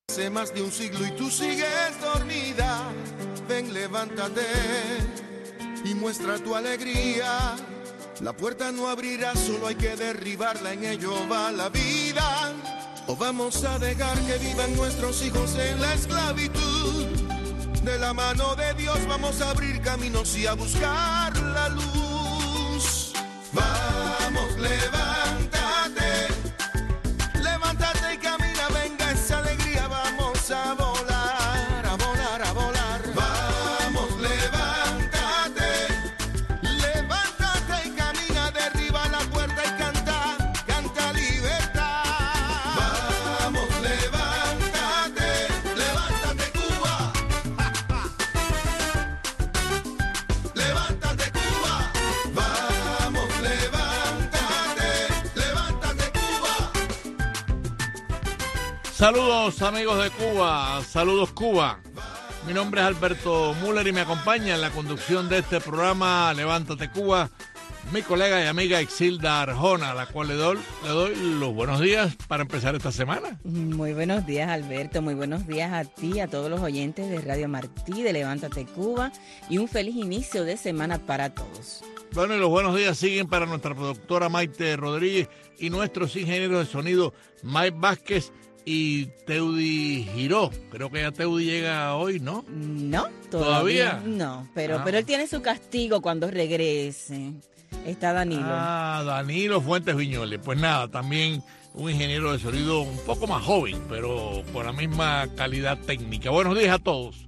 Hace más de un siglo y tú sigues dormida. Ven, levántate y muestra tu alegría. La puerta no abrirá, solo hay que derribarla, en ello va la vida. O vamos a dejar que vivan nuestros hijos en la esclavitud. De la mano de Dios vamos a abrir caminos y a buscar la luz. Vamos, levántate, levántate y camina, venga esa alegría, vamos a volar, a volar, a volar. Vamos, levántate, levántate y camina, derriba la puerta y canta, canta libertad. Vamos, levántate, levántate Cuba. Levántate Cuba. Vamos, levántate Cuba. Saludos amigos de Cuba, saludos Cuba. Mi nombre es Alberto Müller y me acompaña en la conducción de este programa Levántate Cuba mi colega y amiga Exilda Arjona, a la cual le doy los buenos días para empezar esta semana. Muy buenos días, Alberto, muy buenos días a ti, a todos los oyentes de Radio Martí, de Levántate Cuba, y un feliz inicio de semana para todos. Bueno, y los buenos días siguen para nuestra productora Maite Rodríguez y nuestros ingenieros de sonido Mike Vázquez y Teudi Giró. Creo que ya Teudi llega hoy, ¿no? No, todavía no, pero él tiene su castigo cuando regrese. Está Danilo. Danilo Fuentes Viñoles. Pues nada, también un ingeniero de sonido un poco más joven, pero con la misma calidad técnica. Buenos días a todos.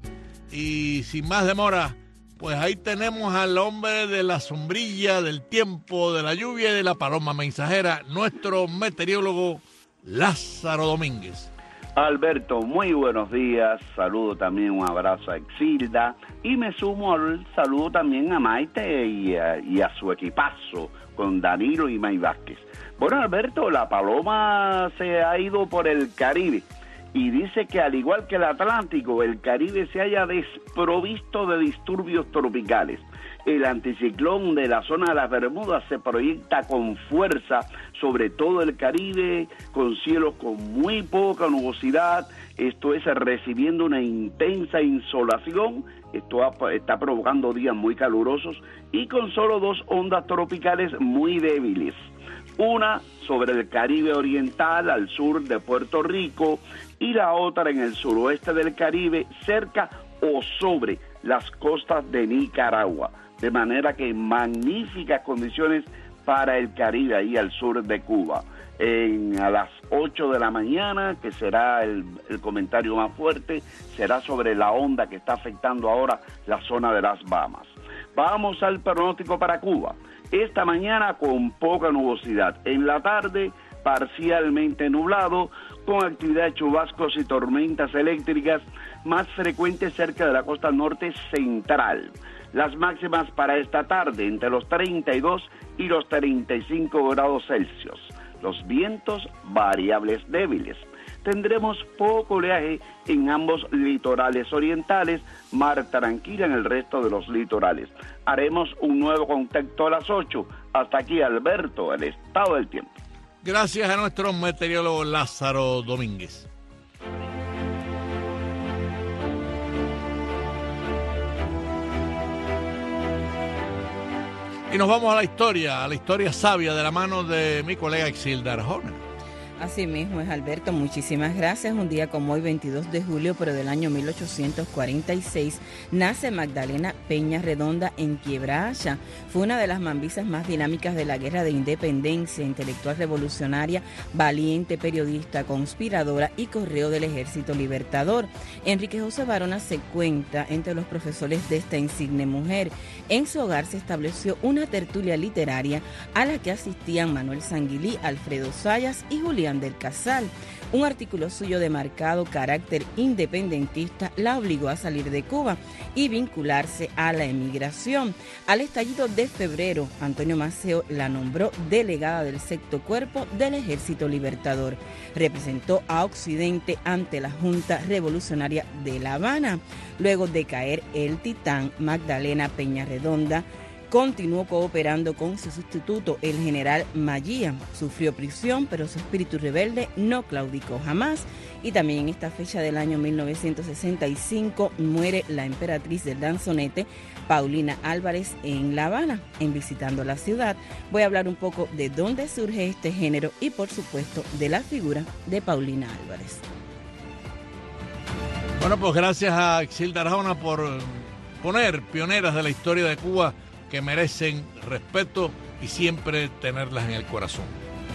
Y sin más demora, pues ahí tenemos al hombre de la sombrilla, del tiempo, de la lluvia y de la paloma mensajera, nuestro meteorólogo Lázaro Domínguez. Alberto, muy buenos días, saludo también, un abrazo a Exilda y me sumo al saludo también a Maite y a su equipazo con Danilo y May Vázquez. Bueno, Alberto, la paloma se ha ido por el Caribe y dice que al igual que el Atlántico, el Caribe se haya desprovisto de disturbios tropicales. El anticiclón de la zona de las Bermudas se proyecta con fuerza sobre todo el Caribe, con cielos con muy poca nubosidad, esto es recibiendo una intensa insolación, esto está provocando días muy calurosos y con solo dos ondas tropicales muy débiles. Una sobre el Caribe oriental al sur de Puerto Rico y la otra en el suroeste del Caribe cerca o sobre las costas de Nicaragua. De manera que magníficas condiciones para el Caribe, ahí al sur de Cuba. A las 8 de la mañana, que será el comentario más fuerte, será sobre la onda que está afectando ahora la zona de las Bahamas. Vamos al pronóstico para Cuba. Esta mañana con poca nubosidad. En la tarde, parcialmente nublado, con actividad de chubascos y tormentas eléctricas más frecuentes cerca de la costa norte central. Las máximas para esta tarde entre los 32 y los 35 grados Celsius. Los vientos variables débiles. Tendremos poco oleaje en ambos litorales orientales, mar tranquila en el resto de los litorales. Haremos un nuevo contacto a las 8. Hasta aquí, Alberto, el estado del tiempo. Gracias a nuestro meteorólogo Lázaro Domínguez. Y nos vamos a la historia sabia de la mano de mi colega Exilda Arjona. Así mismo es, Alberto, muchísimas gracias. Un día como hoy, 22 de julio, pero del año 1846, nace Magdalena Peña Redonda en Quiebraya. Fue una de las mambisas más dinámicas de la Guerra de Independencia, intelectual revolucionaria, valiente periodista, conspiradora y correo del Ejército Libertador. Enrique José Barona se cuenta entre los profesores de esta insigne mujer. En su hogar se estableció una tertulia literaria a la que asistían Manuel Sanguilí, Alfredo Sayas y Julián del Casal. Un artículo suyo de marcado carácter independentista la obligó a salir de Cuba y vincularse a la emigración. Al estallido de febrero, Antonio Maceo la nombró delegada del sexto cuerpo del Ejército Libertador. Representó a Occidente ante la Junta Revolucionaria de La Habana. Luego de caer el titán, Magdalena Peña Redonda continuó cooperando con su sustituto, el general Mayía. Sufrió prisión, pero su espíritu rebelde no claudicó jamás. Y también en esta fecha del año 1965 muere la emperatriz del danzonete, Paulina Álvarez, en La Habana. En Visitando la Ciudad voy a hablar un poco de dónde surge este género y, por supuesto, de la figura de Paulina Álvarez. Bueno, pues gracias a Exilda Arjona por poner pioneras de la historia de Cuba que merecen respeto y siempre tenerlas en el corazón.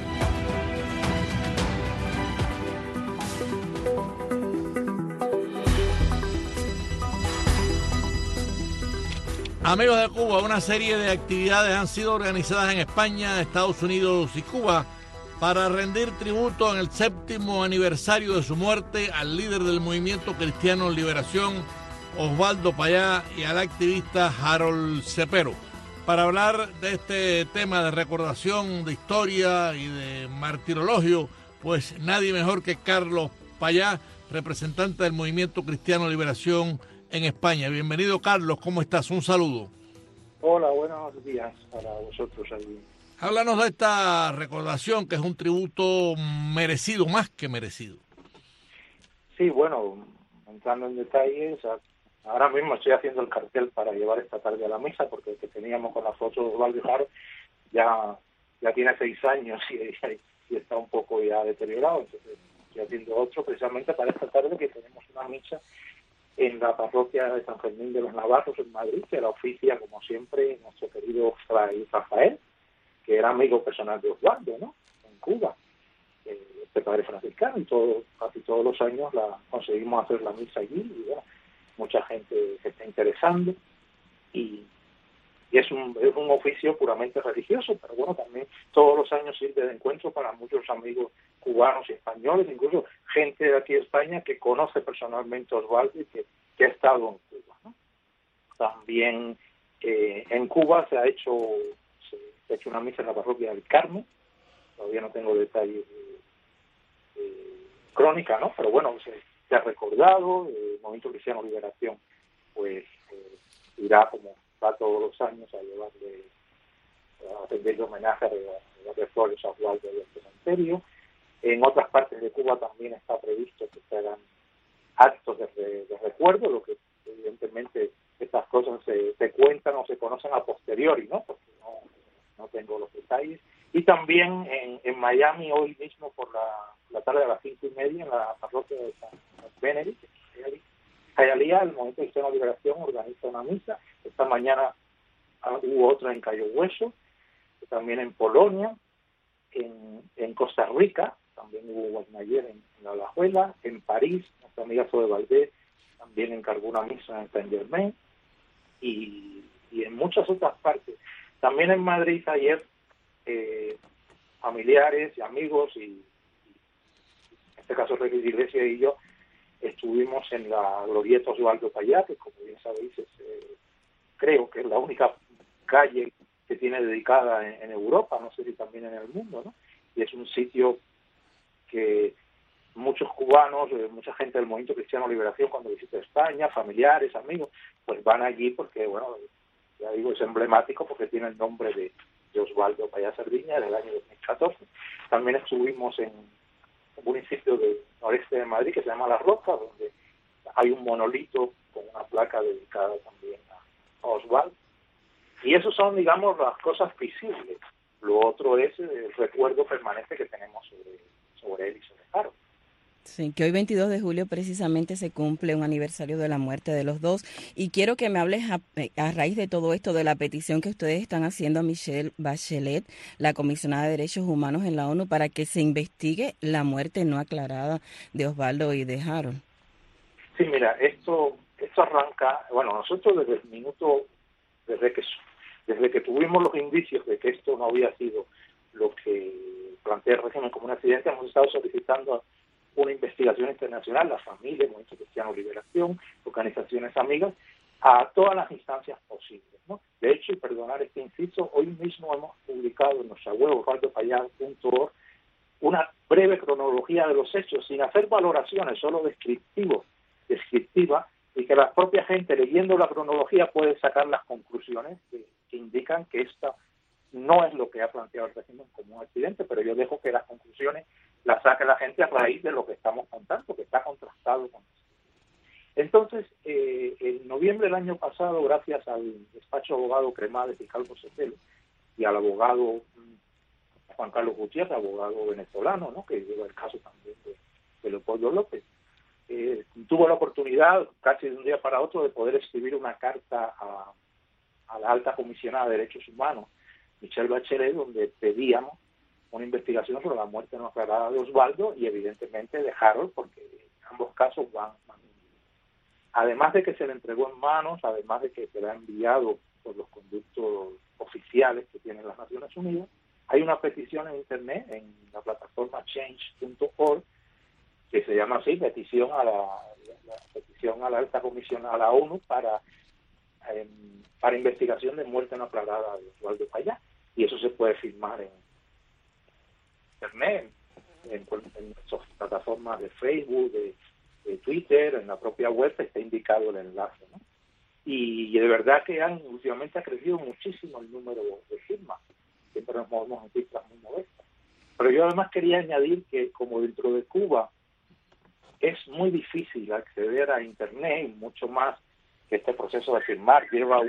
Amigos de Cuba, una serie de actividades han sido organizadas en España, Estados Unidos y Cuba para rendir tributo en el 7º aniversario de su muerte al líder del Movimiento Cristiano Liberación, Osvaldo Payá, y al activista Harold Cepero. Para hablar de este tema de recordación, de historia y de martirologio, pues nadie mejor que Carlos Payá, representante del Movimiento Cristiano Liberación en España. Bienvenido, Carlos, ¿cómo estás? Un saludo. Hola, buenos días para vosotros allí. Háblanos de esta recordación, que es un tributo merecido, más que merecido. Sí, bueno, entrando en detalles, ahora mismo estoy haciendo el cartel para llevar esta tarde a la misa, porque el que teníamos con la foto de Osvaldo Jaro ya tiene 6 años y está un poco ya deteriorado, entonces estoy haciendo otro precisamente para esta tarde, que tenemos una misa en la parroquia de San Fermín de los Navarros en Madrid, que la oficia, como siempre, nuestro querido Fray Rafael, que era amigo personal de Osvaldo, ¿no?, en Cuba, este padre franciscano, y casi todos los años conseguimos hacer la misa allí, y bueno, mucha gente se está interesando, y es un oficio puramente religioso, pero bueno, también todos los años sirve de encuentro para muchos amigos cubanos y españoles, incluso gente de aquí de España que conoce personalmente a Osvaldo y que ha estado en Cuba, ¿no? También en Cuba se ha hecho una misa en la parroquia del Carmen, todavía no tengo detalles crónica, ¿no?, pero bueno, se ha recordado. El Movimiento Cristiano Liberación pues irá, como va todos los años, a llevarle, a rendirle homenaje a las flores a Osvaldo del cementerio. En otras partes de Cuba también está previsto que se hagan actos de recuerdo, lo que evidentemente estas cosas se cuentan o se conocen a posteriori, ¿no?, porque no tengo los detalles. Y también en Miami, hoy mismo por la tarde a las 5:30, en la parroquia de San Benedict, Hialeah, el Movimiento Cristiano de Liberación organiza una misa. Esta mañana hubo otra en Cayo Hueso, también en Polonia, en Costa Rica, también hubo una ayer en La Alajuela, en París, nuestra amiga Zoe Valdés también encargó una misa en Saint Germain, y en muchas otras partes. También en Madrid ayer, familiares y amigos, y en este caso Reyes de Iglesia y yo, estuvimos en la glorieta Osvaldo Payá, que como bien sabéis creo que es la única calle que tiene dedicada en Europa, no sé si también en el mundo, ¿no? Y es un sitio que muchos cubanos, mucha gente del Movimiento Cristiano Liberación, cuando visita España, familiares, amigos, pues van allí porque, bueno, ya digo, es emblemático porque tiene el nombre de Osvaldo Payá Sardiña del año 2014. También estuvimos en un municipio del noreste de Madrid que se llama La Roca, donde hay un monolito con una placa dedicada también a Osvaldo. Y eso son, digamos, las cosas visibles. Lo otro es el recuerdo permanente que tenemos sobre él y sobre Harold. Sí, que hoy 22 de julio precisamente se cumple un aniversario de la muerte de los dos, y quiero que me hables a raíz de todo esto de la petición que ustedes están haciendo a Michelle Bachelet, la comisionada de Derechos Humanos en la ONU, para que se investigue la muerte no aclarada de Osvaldo y de Harold. Sí, mira, esto arranca, bueno, nosotros desde el minuto, desde que tuvimos los indicios de que esto no había sido lo que plantea el régimen como un accidente, hemos estado solicitando una investigación internacional, la familia, el Movimiento Cristiano Liberación, organizaciones amigas, a todas las instancias posibles, ¿no? De hecho, y perdonar este inciso, hoy mismo hemos publicado en nuestra web, osvaldopayá.org, una breve cronología de los hechos, sin hacer valoraciones, solo descriptiva, y que la propia gente, leyendo la cronología, puede sacar las conclusiones que indican que esta no es lo que ha planteado el régimen como un accidente, pero yo dejo que las conclusiones las saque la gente a raíz de lo que estamos contando, que está contrastado con eso. Entonces, en noviembre del año pasado, gracias al despacho abogado Cremades y Calvo Sotelo y al abogado Juan Carlos Gutiérrez, abogado venezolano, ¿no?, que lleva el caso también de Leopoldo López, tuvo la oportunidad, casi de un día para otro, de poder escribir una carta a la alta comisionada de Derechos Humanos, Michelle Bachelet, donde pedíamos una investigación sobre la muerte no aclarada de Osvaldo y evidentemente de Harold, porque ambos casos van además de que se le entregó en manos, además de que se le ha enviado por los conductos oficiales que tienen las Naciones Unidas, hay una petición en internet, en la plataforma change.org, que se llama así, petición a la alta comisión, a la ONU para investigación de muerte no aclarada de Osvaldo Payá, y eso se puede firmar en internet, en plataformas de Facebook, de Twitter, en la propia web está indicado el enlace, ¿no? Y de verdad que últimamente ha crecido muchísimo el número de firmas, siempre nos movemos en cifras muy modestas. Pero yo además quería añadir que como dentro de Cuba es muy difícil acceder a internet, y mucho más que este proceso de firmar lleva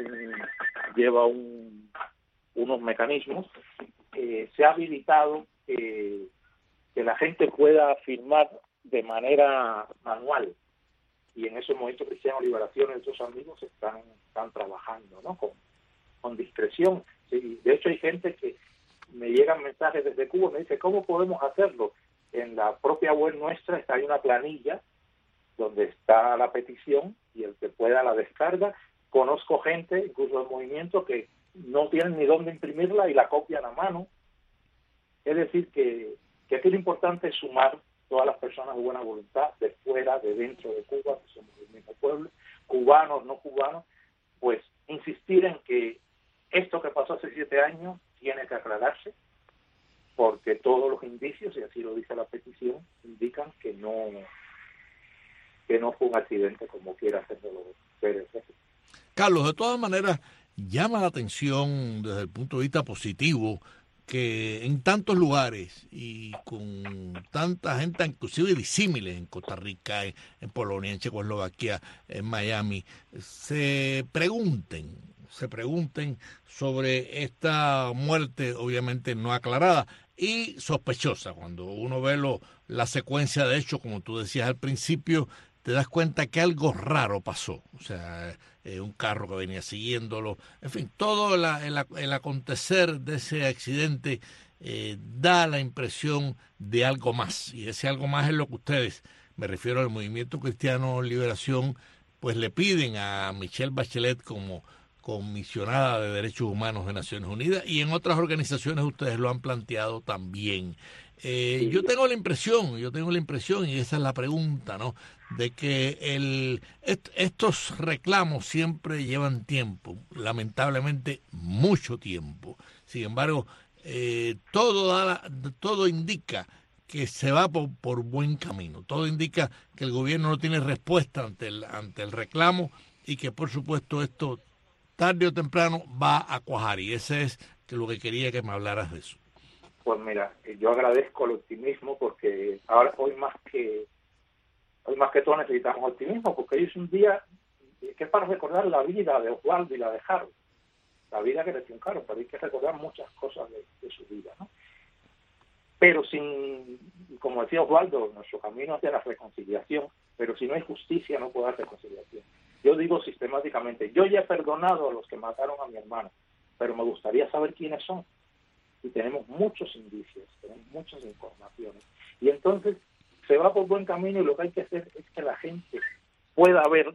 unos mecanismos, se ha habilitado que la gente pueda firmar de manera manual, y en ese momento Cristiano Liberación y otros amigos están trabajando, ¿no?, con discreción. Sí, de hecho hay gente que me llegan mensajes desde Cuba, me dice, ¿cómo podemos hacerlo? En la propia web nuestra hay una planilla donde está la petición y el que pueda la descarga. Conozco gente, incluso del movimiento, que no tienen ni dónde imprimirla y la copian a mano. Es decir, que aquí lo importante es sumar todas las personas de buena voluntad, de fuera, de dentro de Cuba, que somos el mismo pueblo, cubanos, no cubanos, pues insistir en que esto que pasó hace 7 años tiene que aclararse, porque todos los indicios, y así lo dice la petición, indican que no fue un accidente como quiera hacerlo ver. Carlos, de todas maneras, llama la atención desde el punto de vista positivo que en tantos lugares y con tanta gente, inclusive disímiles en Costa Rica, en Polonia, en Checoslovaquia, en Miami, se pregunten sobre esta muerte obviamente no aclarada y sospechosa. Cuando uno ve la secuencia de hechos, como tú decías al principio, te das cuenta que algo raro pasó. O sea, un carro que venía siguiéndolo, en fin, todo el acontecer de ese accidente da la impresión de algo más, y ese algo más es lo que ustedes, me refiero al Movimiento Cristiano Liberación, pues le piden a Michelle Bachelet como comisionada de Derechos Humanos de Naciones Unidas, y en otras organizaciones ustedes lo han planteado también. Yo tengo la impresión, y esa es la pregunta, ¿no?, de que estos reclamos siempre llevan tiempo, lamentablemente mucho tiempo. Sin embargo, todo indica que se va por buen camino. Todo indica que el gobierno no tiene respuesta ante el reclamo, y que por supuesto esto tarde o temprano va a cuajar, y ese es lo que quería que me hablaras de eso. Pues mira, yo agradezco el optimismo, porque ahora hoy más que todo necesitamos optimismo, porque hoy es un día que es para recordar la vida de Osvaldo y la de Harold, la vida que le truncaron, pero hay que recordar muchas cosas de su vida, ¿no? Pero como decía Osvaldo, nuestro camino hacia la reconciliación, pero si no hay justicia no puede haber reconciliación. Yo digo sistemáticamente, yo ya he perdonado a los que mataron a mi hermano, pero me gustaría saber quiénes son. Y tenemos muchos indicios, tenemos muchas informaciones. Y entonces se va por buen camino, y lo que hay que hacer es que la gente pueda ver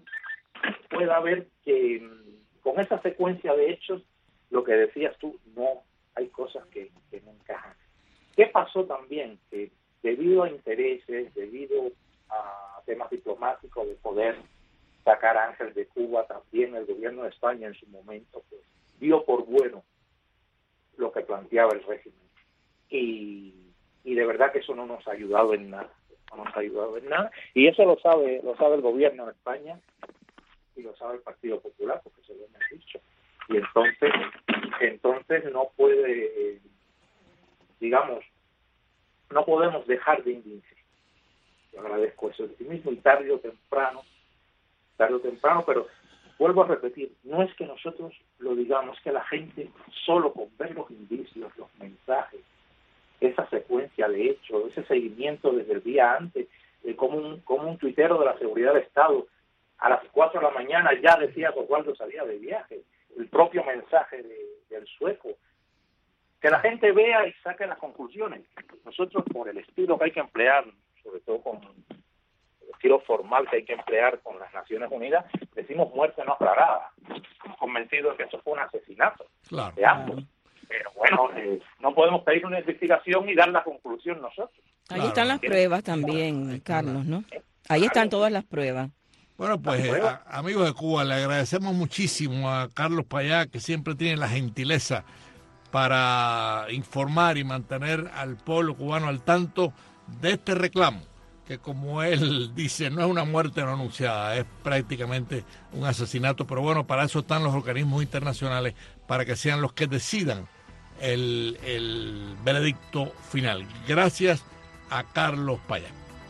que con esa secuencia de hechos, lo que decías tú, no hay cosas que no encajan. ¿Qué pasó también? Que debido a intereses, debido a temas diplomáticos de poder sacar a Ángel de Cuba, también el gobierno de España en su momento pues dio por bueno lo que planteaba el régimen. Y de verdad que eso no nos ha ayudado en nada. Y eso lo sabe el gobierno de España y lo sabe el Partido Popular, porque se lo hemos dicho. Y entonces no puede, digamos, no podemos dejar de insistir. Yo agradezco ese optimismo y tarde o temprano, pero vuelvo a repetir, no es que nosotros lo digamos, que la gente solo con ver los indicios, los mensajes, esa secuencia de hechos, ese seguimiento desde el día antes, como un tuitero de la seguridad del Estado a las 4 de la mañana ya decía que Oswaldo salía de viaje, el propio mensaje del sueco, que la gente vea y saque las conclusiones. Nosotros, por el estilo que hay que emplear, sobre todo con el estilo formal que hay que emplear con las Naciones Unidas, decimos muerte no aclarada. Estamos convencidos de que eso fue un asesinato de ambos. Pero bueno, no podemos pedir una investigación y dar la conclusión nosotros. Ahí están las pruebas también, Carlos, ¿no? Ahí están todas las pruebas. Bueno, pues amigos de Cuba, le agradecemos muchísimo a Carlos Payá, que siempre tiene la gentileza para informar y mantener al pueblo cubano al tanto de este reclamo, que como él dice, no es una muerte no anunciada, es prácticamente un asesinato, pero bueno, para eso están los organismos internacionales, para que sean los que decidan el veredicto final. Gracias a Carlos Payá.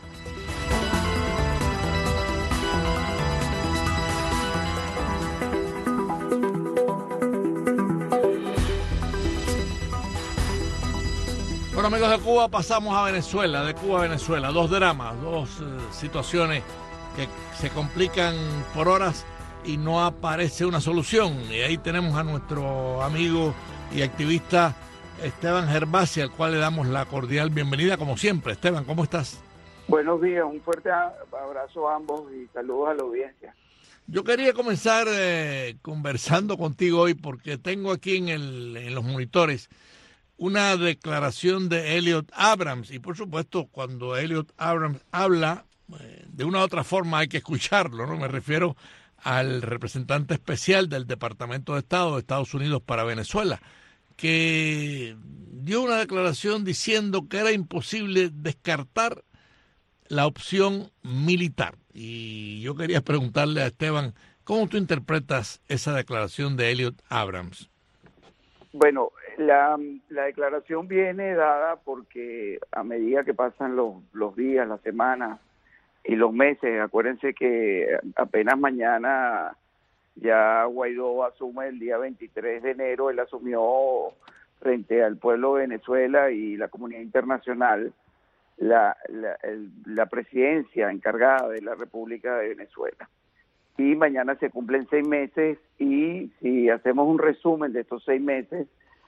Bueno, amigos de Cuba, pasamos a Venezuela, de Cuba a Venezuela. Dos dramas, dos situaciones que se complican por horas y no aparece una solución. Y ahí tenemos a nuestro amigo y activista Esteban Gervasi, al cual le damos la cordial bienvenida, como siempre. Esteban, ¿cómo estás? Buenos días, un fuerte abrazo a ambos y saludos a la audiencia. Yo quería comenzar conversando contigo hoy porque tengo aquí en los monitores una declaración de Elliot Abrams, y por supuesto cuando Elliot Abrams habla, de una u otra forma hay que escucharlo, ¿no? Me refiero al representante especial del Departamento de Estado de Estados Unidos para Venezuela, que dio una declaración diciendo que era imposible descartar la opción militar. Y yo quería preguntarle a Esteban, ¿cómo tú interpretas esa declaración de Elliot Abrams? Bueno, la declaración viene dada porque a medida que pasan los días, las semanas y los meses, acuérdense que apenas mañana ya Guaidó asume el día 23 de enero, él asumió frente al pueblo de Venezuela y la comunidad internacional la presidencia encargada de la República de Venezuela. Y mañana se cumplen 6 meses y si hacemos un resumen de estos 6 meses,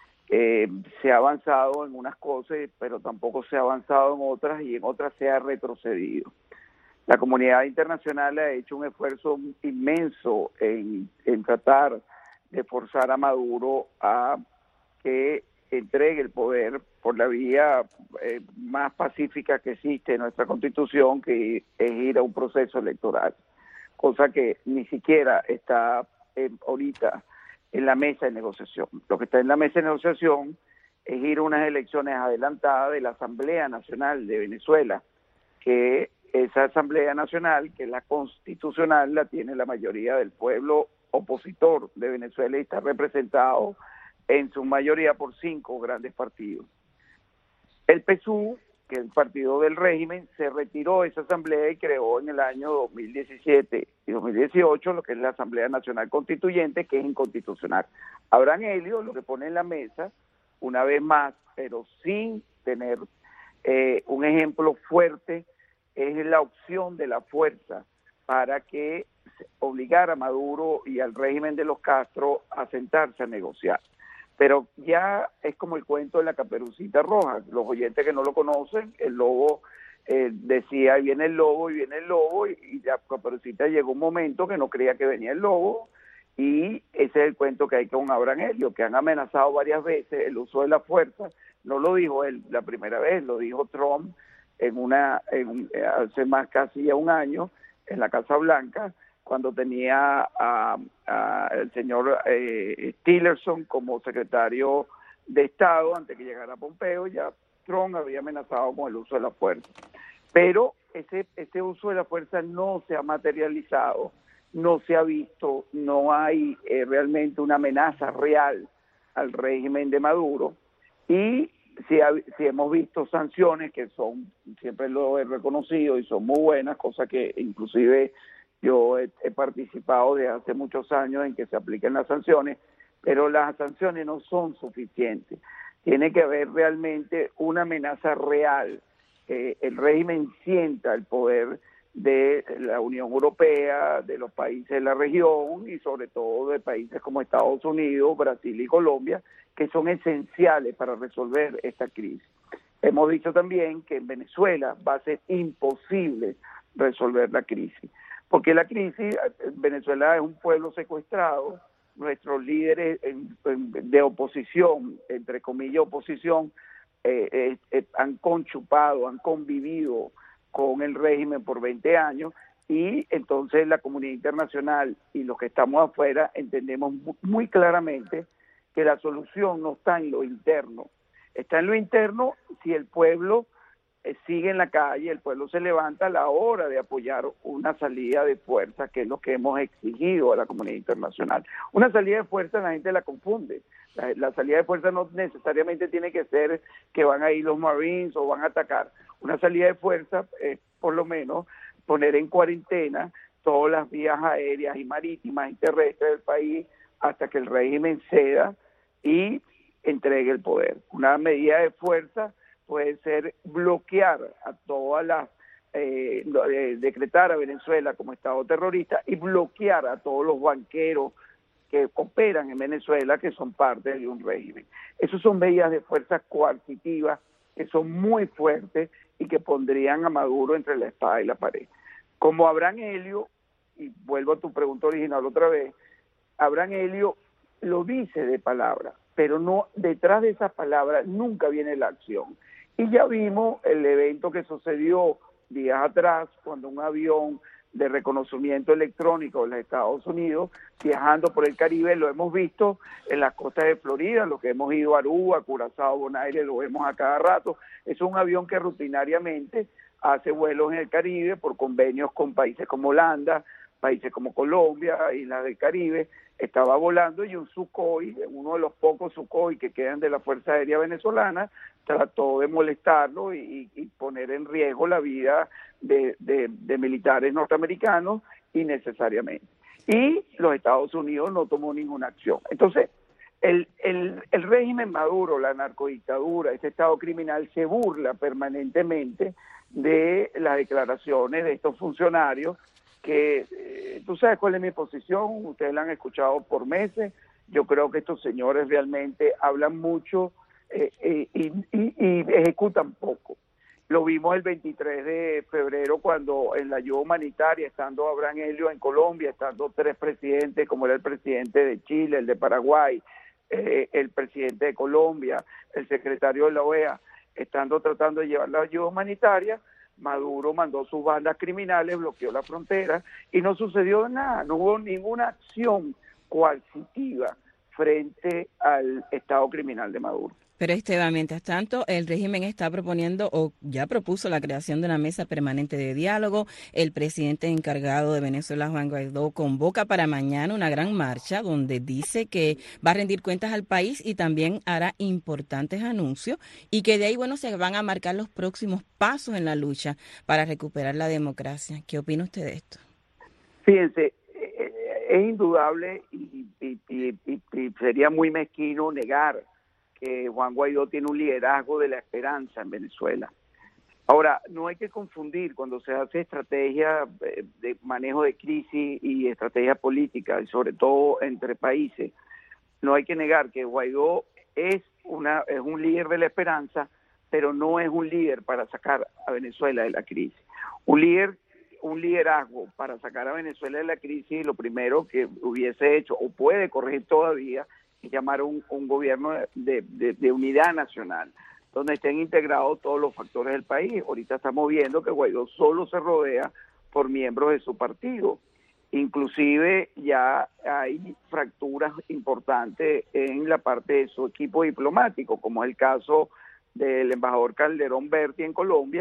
se ha avanzado en unas cosas, pero tampoco se ha avanzado en otras y en otras se ha retrocedido. La comunidad internacional ha hecho un esfuerzo inmenso en tratar de forzar a Maduro a que entregue el poder por la vía más pacífica que existe en nuestra Constitución, que es ir a un proceso electoral, cosa que ni siquiera está ahorita en la mesa de negociación. Lo que está en la mesa de negociación es ir a unas elecciones adelantadas de la Asamblea Nacional de Venezuela, que esa Asamblea Nacional, que es la constitucional, la tiene la mayoría del pueblo opositor de Venezuela y está representado en su mayoría por 5 grandes partidos. El PSUV, que es el partido del régimen, se retiró de esa asamblea y creó en el año 2017 y 2018 lo que es la Asamblea Nacional Constituyente, que es inconstitucional. Abraham Elliot lo que pone en la mesa, una vez más, pero sin tener un ejemplo fuerte, es la opción de la fuerza para que obligar a Maduro y al régimen de los Castro a sentarse a negociar. Pero ya es como el cuento de la Caperucita Roja. Los oyentes que no lo conocen, el lobo decía, ahí viene el lobo, y viene el lobo, y la Caperucita llegó un momento que no creía que venía el lobo, y ese es el cuento que hay con Abraham Elliot, que han amenazado varias veces el uso de la fuerza. No lo dijo él la primera vez, lo dijo Trump hace más casi ya un año, en la Casa Blanca, cuando tenía al señor Tillerson como secretario de Estado, antes que llegara Pompeo. Ya Trump había amenazado con el uso de la fuerza. Pero ese uso de la fuerza no se ha materializado no se ha visto, no hay realmente una amenaza real al régimen de Maduro, y si hemos visto sanciones que son, siempre lo he reconocido, y son muy buenas, cosa que inclusive yo he participado desde hace muchos años en que se apliquen las sanciones, pero las sanciones no son suficientes. Tiene que haber realmente una amenaza real, que el régimen sienta el poder de la Unión Europea, de los países de la región y sobre todo de países como Estados Unidos, Brasil y Colombia, que son esenciales para resolver esta crisis. Hemos dicho también que en Venezuela va a ser imposible resolver la crisis, porque la crisis, Venezuela es un pueblo secuestrado, nuestros líderes de oposición, entre comillas oposición, han conchupado, han convivido con el régimen por 20 años, y entonces la comunidad internacional y los que estamos afuera entendemos muy claramente que la solución no está en lo interno, está en lo interno. Si el pueblo sigue en la calle, el pueblo se levanta a la hora de apoyar una salida de fuerza, que es lo que hemos exigido a la comunidad internacional. Una salida de fuerza la gente la confunde. La salida de fuerza no necesariamente tiene que ser que van a ir los Marines o van a atacar. Una salida de fuerza es por lo menos poner en cuarentena todas las vías aéreas y marítimas y terrestres del país hasta que el régimen ceda y entregue el poder. Una medida de fuerza puede ser bloquear a todas las, decretar a Venezuela como Estado terrorista y bloquear a todos los banqueros que operan en Venezuela, que son parte de un régimen. Esas son medidas de fuerza coercitivas que son muy fuertes y que pondrían a Maduro entre la espada y la pared. Como Abraham Elio, y vuelvo a tu pregunta original otra vez, Abraham Elio lo dice de palabra, pero no, detrás de esas palabras nunca viene la acción. Y ya vimos el evento que sucedió días atrás, cuando un avión de reconocimiento electrónico de los Estados Unidos, viajando por el Caribe, lo hemos visto en las costas de Florida, lo que hemos ido a Aruba, Curazao, Bonaire, lo vemos a cada rato. Es un avión que rutinariamente hace vuelos en el Caribe por convenios con países como Holanda, países como Colombia, Islas del Caribe. Estaba volando y un Sukhoi, uno de los pocos Sukhoi que quedan de la Fuerza Aérea Venezolana, trató de molestarlo y poner en riesgo la vida de militares norteamericanos innecesariamente. Y los Estados Unidos no tomó ninguna acción. Entonces, el régimen Maduro, la narcodictadura, este Estado criminal, se burla permanentemente de las declaraciones de estos funcionarios que, tú sabes cuál es mi posición, ustedes la han escuchado por meses. Yo creo que estos señores realmente hablan mucho y ejecutan poco. Lo vimos el 23 de febrero cuando en la ayuda humanitaria, estando Abraham Elio en Colombia, estando tres presidentes, como era el presidente de Chile, el de Paraguay, el presidente de Colombia, el secretario de la OEA, estando tratando de llevar la ayuda humanitaria, Maduro mandó sus bandas criminales, bloqueó la frontera y no sucedió nada, no hubo ninguna acción coercitiva frente al Estado criminal de Maduro. Pero Esteban, mientras tanto, el régimen está proponiendo o ya propuso la creación de una mesa permanente de diálogo. El presidente encargado de Venezuela, Juan Guaidó, convoca para mañana una gran marcha donde dice que va a rendir cuentas al país y también hará importantes anuncios y que de ahí, bueno, se van a marcar los próximos pasos en la lucha para recuperar la democracia. ¿Qué opina usted de esto? Fíjense, es indudable y sería muy mezquino negar que Juan Guaidó tiene un liderazgo de la esperanza en Venezuela. Ahora, no hay que confundir cuando se hace estrategia de manejo de crisis y estrategia política, y sobre todo entre países. No hay que negar que Guaidó es un líder de la esperanza, pero no es un líder para sacar a Venezuela de la crisis. Un liderazgo para sacar a Venezuela de la crisis, lo primero que hubiese hecho, o puede corregir todavía, es llamar un gobierno de unidad nacional, donde estén integrados todos los factores del país. Ahorita estamos viendo que Guaidó solo se rodea por miembros de su partido. Inclusive ya hay fracturas importantes en la parte de su equipo diplomático, como es el caso del embajador Calderón Berti en Colombia,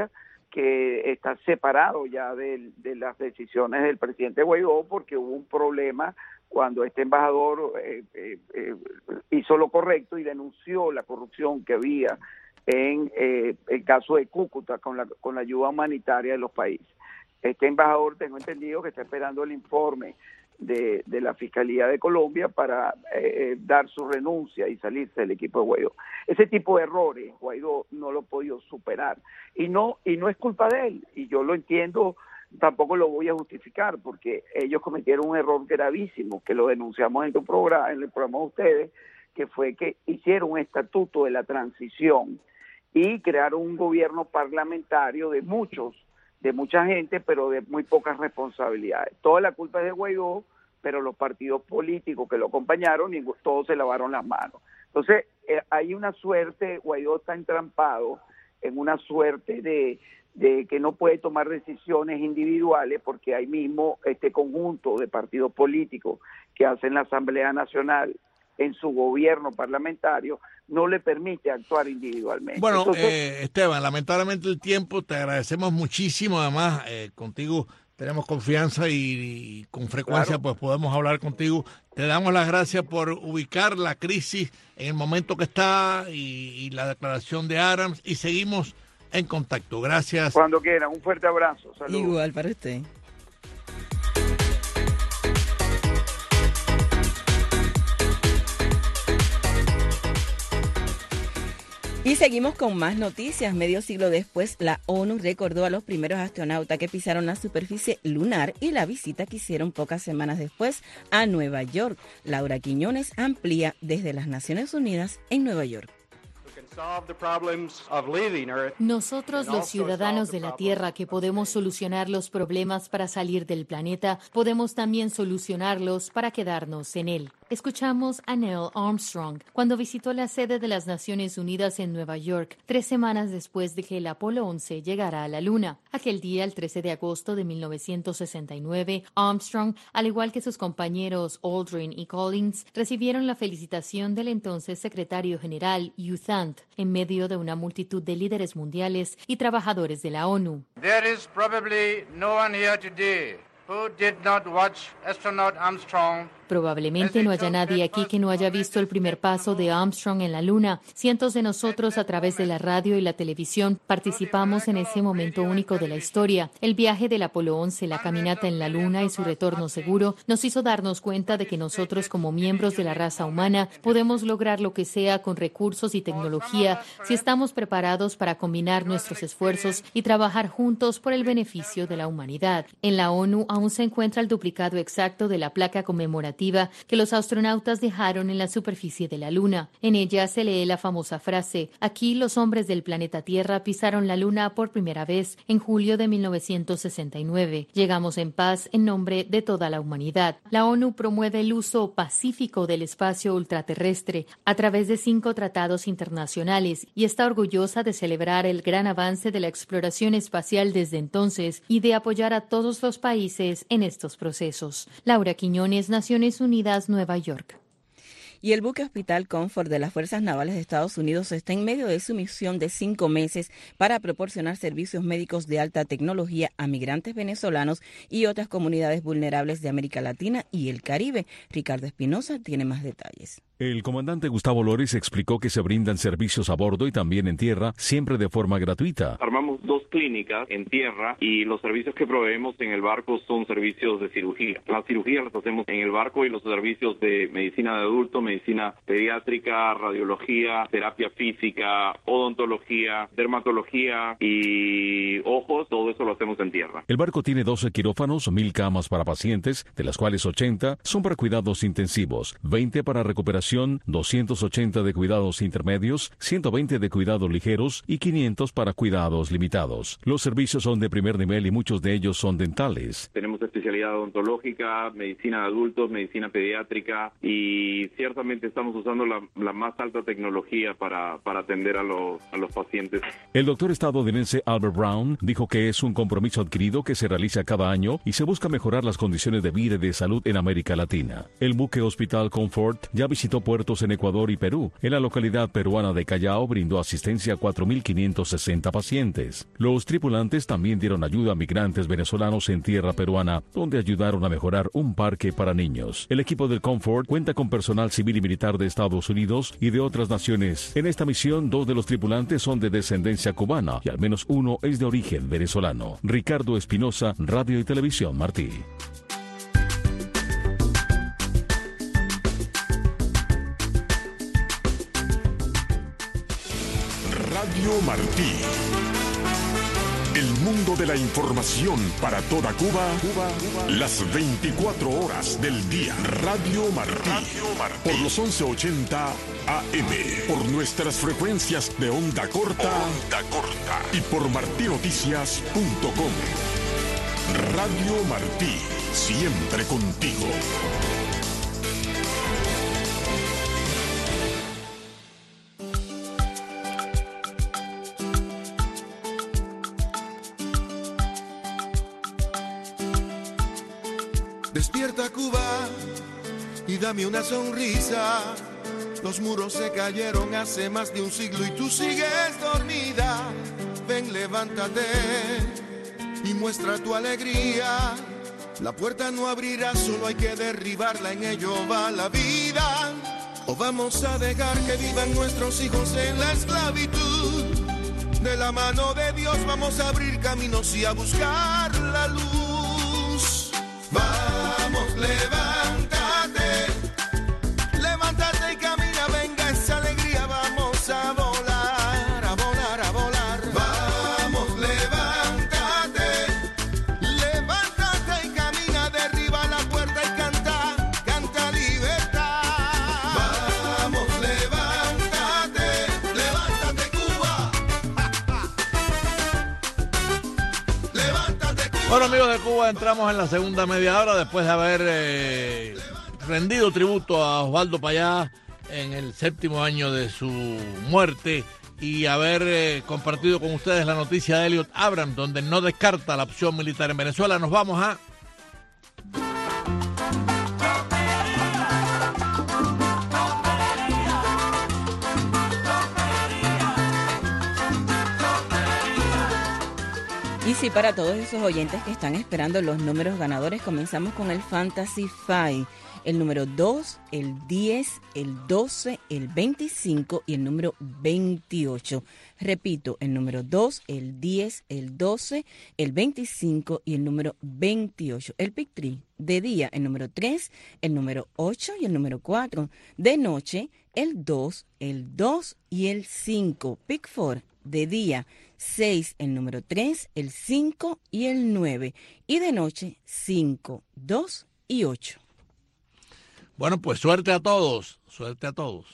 que está separado ya de las decisiones del presidente Guaidó, porque hubo un problema cuando este embajador hizo lo correcto y denunció la corrupción que había en el caso de Cúcuta con la ayuda humanitaria de los países. Este embajador, tengo entendido que está esperando el informe de la Fiscalía de Colombia para dar su renuncia y salirse del equipo de Guaidó. Ese tipo de errores Guaidó no lo ha podido superar y no es culpa de él, y yo lo entiendo, tampoco lo voy a justificar, porque ellos cometieron un error gravísimo que lo denunciamos en el programa de ustedes, que fue que hicieron un estatuto de la transición y crearon un gobierno parlamentario de mucha gente, pero de muy pocas responsabilidades. Toda la culpa es de Guaidó, pero los partidos políticos que lo acompañaron, todos se lavaron las manos. Entonces, hay una suerte, Guaidó está entrampado en una suerte de que no puede tomar decisiones individuales, porque hay mismo este conjunto de partidos políticos que hacen la Asamblea Nacional en su gobierno parlamentario no le permite actuar individualmente. Bueno, entonces, Esteban, lamentablemente el tiempo, te agradecemos muchísimo, además contigo tenemos confianza y con frecuencia pues podemos hablar contigo. Te damos las gracias por ubicar la crisis en el momento que está y la declaración de Adams, y seguimos en contacto. Gracias. Cuando quieran, un fuerte abrazo. Saludos. Igual para usted. Y seguimos con más noticias. Medio siglo después, la ONU recordó a los primeros astronautas que pisaron la superficie lunar y la visita que hicieron pocas semanas después a Nueva York. Laura Quiñones amplía desde las Naciones Unidas en Nueva York. Nosotros, los ciudadanos de la Tierra, que podemos solucionar los problemas para salir del planeta, podemos también solucionarlos para quedarnos en él. Escuchamos a Neil Armstrong cuando visitó la sede de las Naciones Unidas en Nueva York, 3 semanas después de que el Apolo 11 llegara a la Luna. Aquel día, el 13 de agosto de 1969, Armstrong, al igual que sus compañeros Aldrin y Collins, recibieron la felicitación del entonces secretario general Hugh Thant, en medio de una multitud de líderes mundiales y trabajadores de la ONU. There is probably no one here today who did not watch astronaut Armstrong. Probablemente no haya nadie aquí que no haya visto el primer paso de Armstrong en la Luna. Cientos de nosotros, a través de la radio y la televisión, participamos en ese momento único de la historia. El viaje del Apolo 11, la caminata en la Luna y su retorno seguro nos hizo darnos cuenta de que nosotros, como miembros de la raza humana, podemos lograr lo que sea con recursos y tecnología si estamos preparados para combinar nuestros esfuerzos y trabajar juntos por el beneficio de la humanidad. En la ONU aún se encuentra el duplicado exacto de la placa conmemorativa que los astronautas dejaron en la superficie de la Luna. En ella se lee la famosa frase: aquí los hombres del planeta Tierra pisaron la Luna por primera vez en julio de 1969. Llegamos en paz en nombre de toda la humanidad. La ONU promueve el uso pacífico del espacio ultraterrestre a través de 5 tratados internacionales y está orgullosa de celebrar el gran avance de la exploración espacial desde entonces y de apoyar a todos los países en estos procesos. Laura Quiñones, Naciones Unidas, Nueva York. Y el buque Hospital Comfort de las Fuerzas Navales de Estados Unidos está en medio de su misión de 5 meses para proporcionar servicios médicos de alta tecnología a migrantes venezolanos y otras comunidades vulnerables de América Latina y el Caribe. Ricardo Espinosa tiene más detalles. El comandante Gustavo Lores explicó que se brindan servicios a bordo y también en tierra, siempre de forma gratuita. Armamos 2 clínicas en tierra y los servicios que proveemos en el barco son servicios de cirugía. Las cirugías las hacemos en el barco y los servicios de medicina de adulto, medicina pediátrica, radiología, terapia física, odontología, dermatología y ojos, todo eso lo hacemos en tierra. El barco tiene 12 quirófanos, 1,000 camas para pacientes, de las cuales 80 son para cuidados intensivos, 20 para recuperación, 280 de cuidados intermedios, 120 de cuidados ligeros y 500 para cuidados limitados. Los servicios son de primer nivel y muchos de ellos son dentales. Tenemos especialidad odontológica, medicina de adultos, medicina pediátrica y ciertamente estamos usando la más alta tecnología para atender a los pacientes. El doctor estadounidense Albert Brown dijo que es un compromiso adquirido que se realiza cada año y se busca mejorar las condiciones de vida y de salud en América Latina. El buque Hospital Comfort ya visitó visitó puertos en Ecuador y Perú. En la localidad peruana de Callao brindó asistencia a 4.560 pacientes. Los tripulantes también dieron ayuda a migrantes venezolanos en tierra peruana, donde ayudaron a mejorar un parque para niños. El equipo del Comfort cuenta con personal civil y militar de Estados Unidos y de otras naciones. En esta misión, 2 de los tripulantes son de descendencia cubana y al menos uno es de origen venezolano. Ricardo Espinosa, Radio y Televisión Martí. Radio Martí. El mundo de la información para toda Cuba, las 24 horas del día. Radio Martí. Por los 1180 AM. Por nuestras frecuencias de onda corta. Y por martinoticias.com. Radio Martí. Siempre contigo. Despierta Cuba y dame una sonrisa. Los muros se cayeron hace más de un siglo y tú sigues dormida. Ven, levántate y muestra tu alegría. La puerta no abrirá, solo hay que derribarla, en ello va la vida. O vamos a dejar que vivan nuestros hijos en la esclavitud. De la mano de Dios vamos a abrir caminos y a buscar la luz. Vamos, levántate, levántate y camina, venga esa alegría, vamos a volar, a volar, a volar. Vamos, levántate, levántate y camina, derriba la puerta y canta, canta libertad. Vamos, levántate, levántate Cuba. Levántate Cuba. Bueno, amigos de Cuba, entramos en la segunda media hora después de haber rendido tributo a Osvaldo Payá en el 7º año de su muerte y haber compartido con ustedes la noticia de Elliot Abrams, donde no descarta la opción militar en Venezuela. Nos vamos a... Y sí, para todos esos oyentes que están esperando los números ganadores, comenzamos con el Fantasy Five. El número 2, el 10, el 12, el 25 y el número 28. Repito, el número 2, el 10, el 12, el 25 y el número 28. El Pick 3, de día, el número 3, el número 8 y el número 4. De noche, el 2 y el 5. Pick 4, de día, 6, el número 3, el 5 y el 9. Y de noche, 5, 2 y 8. Bueno, pues suerte a todos, suerte a todos.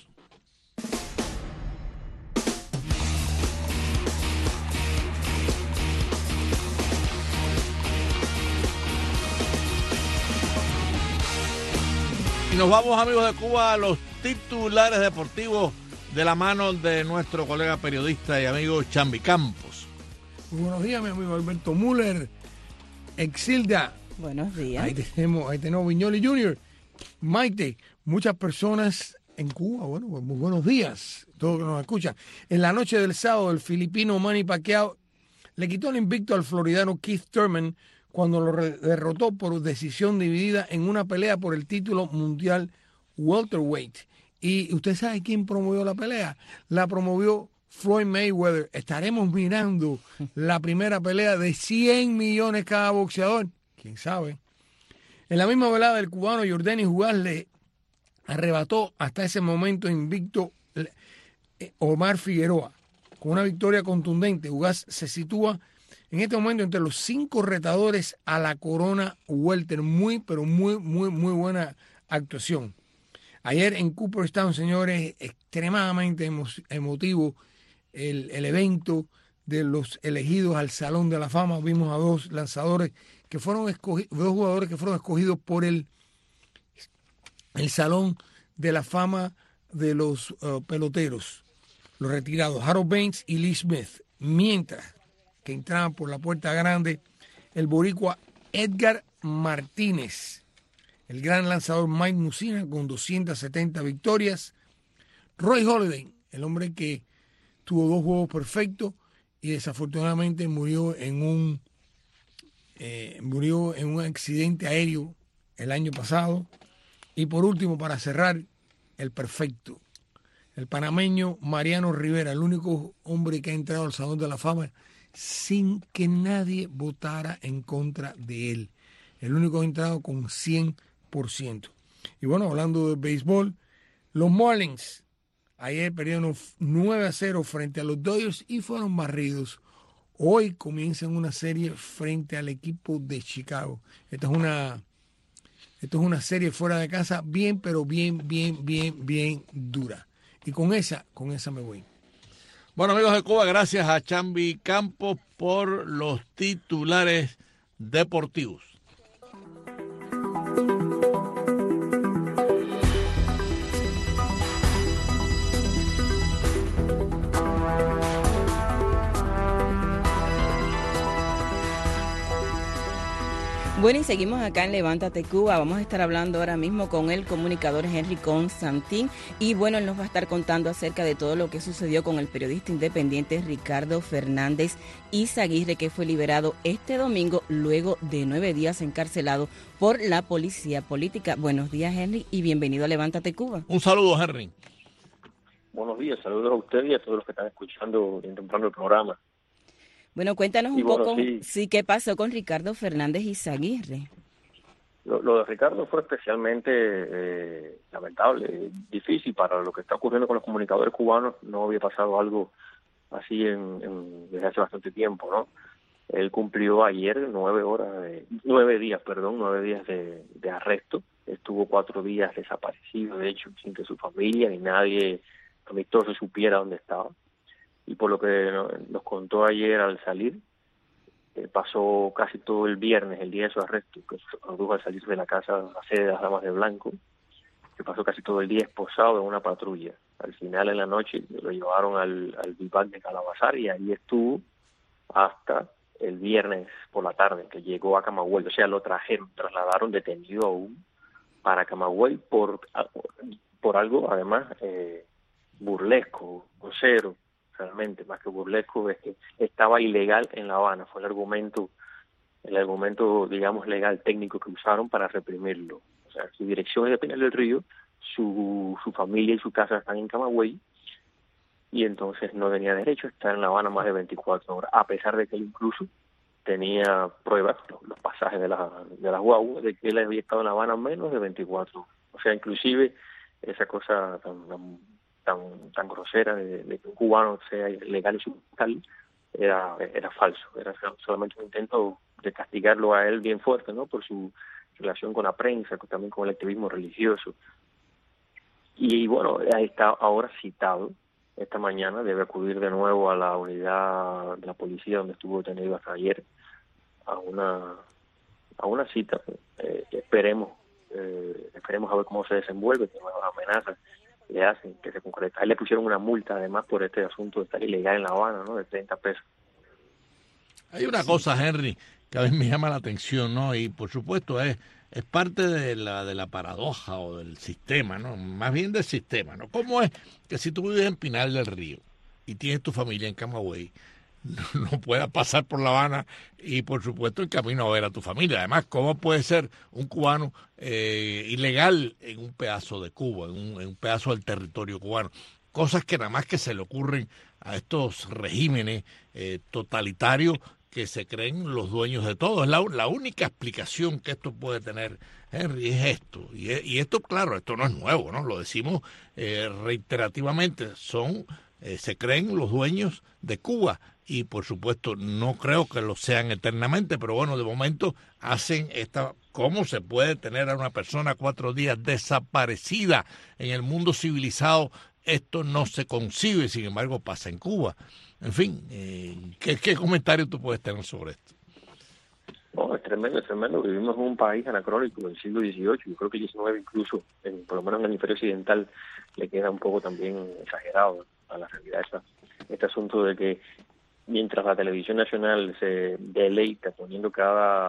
Y nos vamos, amigos de Cuba, a los titulares deportivos de la mano de nuestro colega periodista y amigo Chambi Campos. Muy buenos días, mi amigo Alberto Müller. Exilda. Buenos días. Ahí tenemos Viñoli Jr. Maite, muchas personas en Cuba, bueno, pues muy buenos días, todos que nos escuchan. En la noche del sábado, el filipino Manny Pacquiao le quitó el invicto al floridano Keith Thurman cuando lo derrotó por decisión dividida en una pelea por el título mundial welterweight. ¿Y usted sabe quién promovió la pelea? La promovió Floyd Mayweather. Estaremos mirando la primera pelea de 100 millones cada boxeador. ¿Quién sabe? En la misma velada, el cubano Yordenis Ugas le arrebató hasta ese momento invicto Omar Figueroa. Con una victoria contundente, Ugas se sitúa en este momento entre los 5 retadores a la corona welter. Muy buena actuación. Ayer en Cooperstown, señores, extremadamente emotivo el evento de los elegidos al Salón de la Fama. Vimos a 2 lanzadores que fueron escogidos, 2 jugadores que fueron escogidos por el Salón de la Fama de los peloteros, los retirados, Harold Baines y Lee Smith. Mientras que entraban por la puerta grande el boricua Edgar Martínez, el gran lanzador Mike Mussina con 270 victorias. Roy Halladay, el hombre que tuvo 2 juegos perfectos y desafortunadamente murió en un accidente aéreo el año pasado. Y por último, para cerrar, el perfecto, el panameño Mariano Rivera, el único hombre que ha entrado al Salón de la Fama sin que nadie votara en contra de él. El único que ha entrado con 100%. Y bueno, hablando de béisbol, los Marlins ayer perdieron 9-0 frente a los Dodgers y fueron barridos. Hoy comienzan una serie frente al equipo de Chicago. Esto es una serie fuera de casa bien, pero bien dura. Y con esa me voy. Bueno, amigos de Cuba, gracias a Chambi Campos por los titulares deportivos. Bueno, y seguimos acá en Levántate Cuba. Vamos a estar hablando ahora mismo con el comunicador Henry Constantin. Y bueno, él nos va a estar contando acerca de todo lo que sucedió con el periodista independiente Ricardo Fernández Izaguirre, que fue liberado este domingo luego de 9 días encarcelado por la policía política. Buenos días, Henry, y bienvenido a Levántate Cuba. Un saludo, Henry. Buenos días, saludos a usted y a todos los que están escuchando y temprano el programa. Bueno, cuéntanos un poco, sí, qué pasó con Ricardo Fernández Izaguirre. Lo de Ricardo fue especialmente lamentable, difícil para lo que está ocurriendo con los comunicadores cubanos. No había pasado algo así desde hace bastante tiempo, ¿no? Él cumplió ayer 9 días de arresto. Estuvo 4 días desaparecido, de hecho, sin que su familia ni nadie amistoso supiera dónde estaba. Y por lo que nos contó ayer al salir, pasó casi todo el viernes, el día de su arresto, que produjo al salir de la casa, la sede de las Damas de Blanco, que pasó casi todo el día esposado en una patrulla. Al final, en la noche, lo llevaron al vivac de Calabazar y ahí estuvo hasta el viernes por la tarde, que llegó a Camagüey. O sea, lo trasladaron detenido aún para Camagüey por algo, además, burlesco, grosero. Realmente, más que burlesco, es que estaba ilegal en La Habana. Fue el argumento, digamos, legal técnico que usaron para reprimirlo. O sea, su dirección es de Peñas del Río, su familia y su casa están en Camagüey, y entonces no tenía derecho a estar en La Habana más de 24 horas, a pesar de que él incluso tenía pruebas, los pasajes de las guaguas, de que él había estado en La Habana menos de 24 horas. O sea, inclusive esa cosa tan grosera de que un cubano sea ilegal y sucursal era falso, era solamente un intento de castigarlo a él bien fuerte, ¿no? Por su relación con la prensa, también con el activismo religioso. Y bueno, ahí está ahora citado esta mañana, debe acudir de nuevo a la unidad de la policía donde estuvo detenido hasta ayer a una cita. Esperemos a ver cómo se desenvuelve, que nuevas amenazas le hacen que se concreta. A él le pusieron una multa además por este asunto de estar ilegal en La Habana, ¿no? De 30 pesos. Hay una cosa, Henry, que a mí me llama la atención, ¿no? Y por supuesto es parte de la paradoja o del sistema, ¿no? Más bien del sistema, ¿no? ¿Cómo es que si tú vives en Pinar del Río y tienes tu familia en Camagüey, no puedas pasar por La Habana y por supuesto en camino a ver a tu familia? Además, ¿cómo puede ser un cubano ilegal en un pedazo de Cuba, en un pedazo del territorio cubano? Cosas que nada más que se le ocurren a estos regímenes totalitarios que se creen los dueños de todo. Es la única explicación que esto puede tener, Henry, es esto. Y esto, claro, esto no es nuevo, ¿no? Lo decimos reiterativamente. Se creen los dueños de Cuba y, por supuesto, no creo que lo sean eternamente, pero bueno, de momento hacen esta... ¿Cómo se puede tener a una persona 4 días desaparecida en el mundo civilizado? Esto no se concibe, sin embargo, pasa en Cuba. En fin, ¿qué comentario tú puedes tener sobre esto? No, es tremendo. Vivimos en un país anacrónico del siglo XVIII. Yo creo que el XIX incluso, por lo menos en el hemisferio occidental, le queda un poco también exagerado a la realidad este asunto de que mientras la televisión nacional se deleita poniendo cada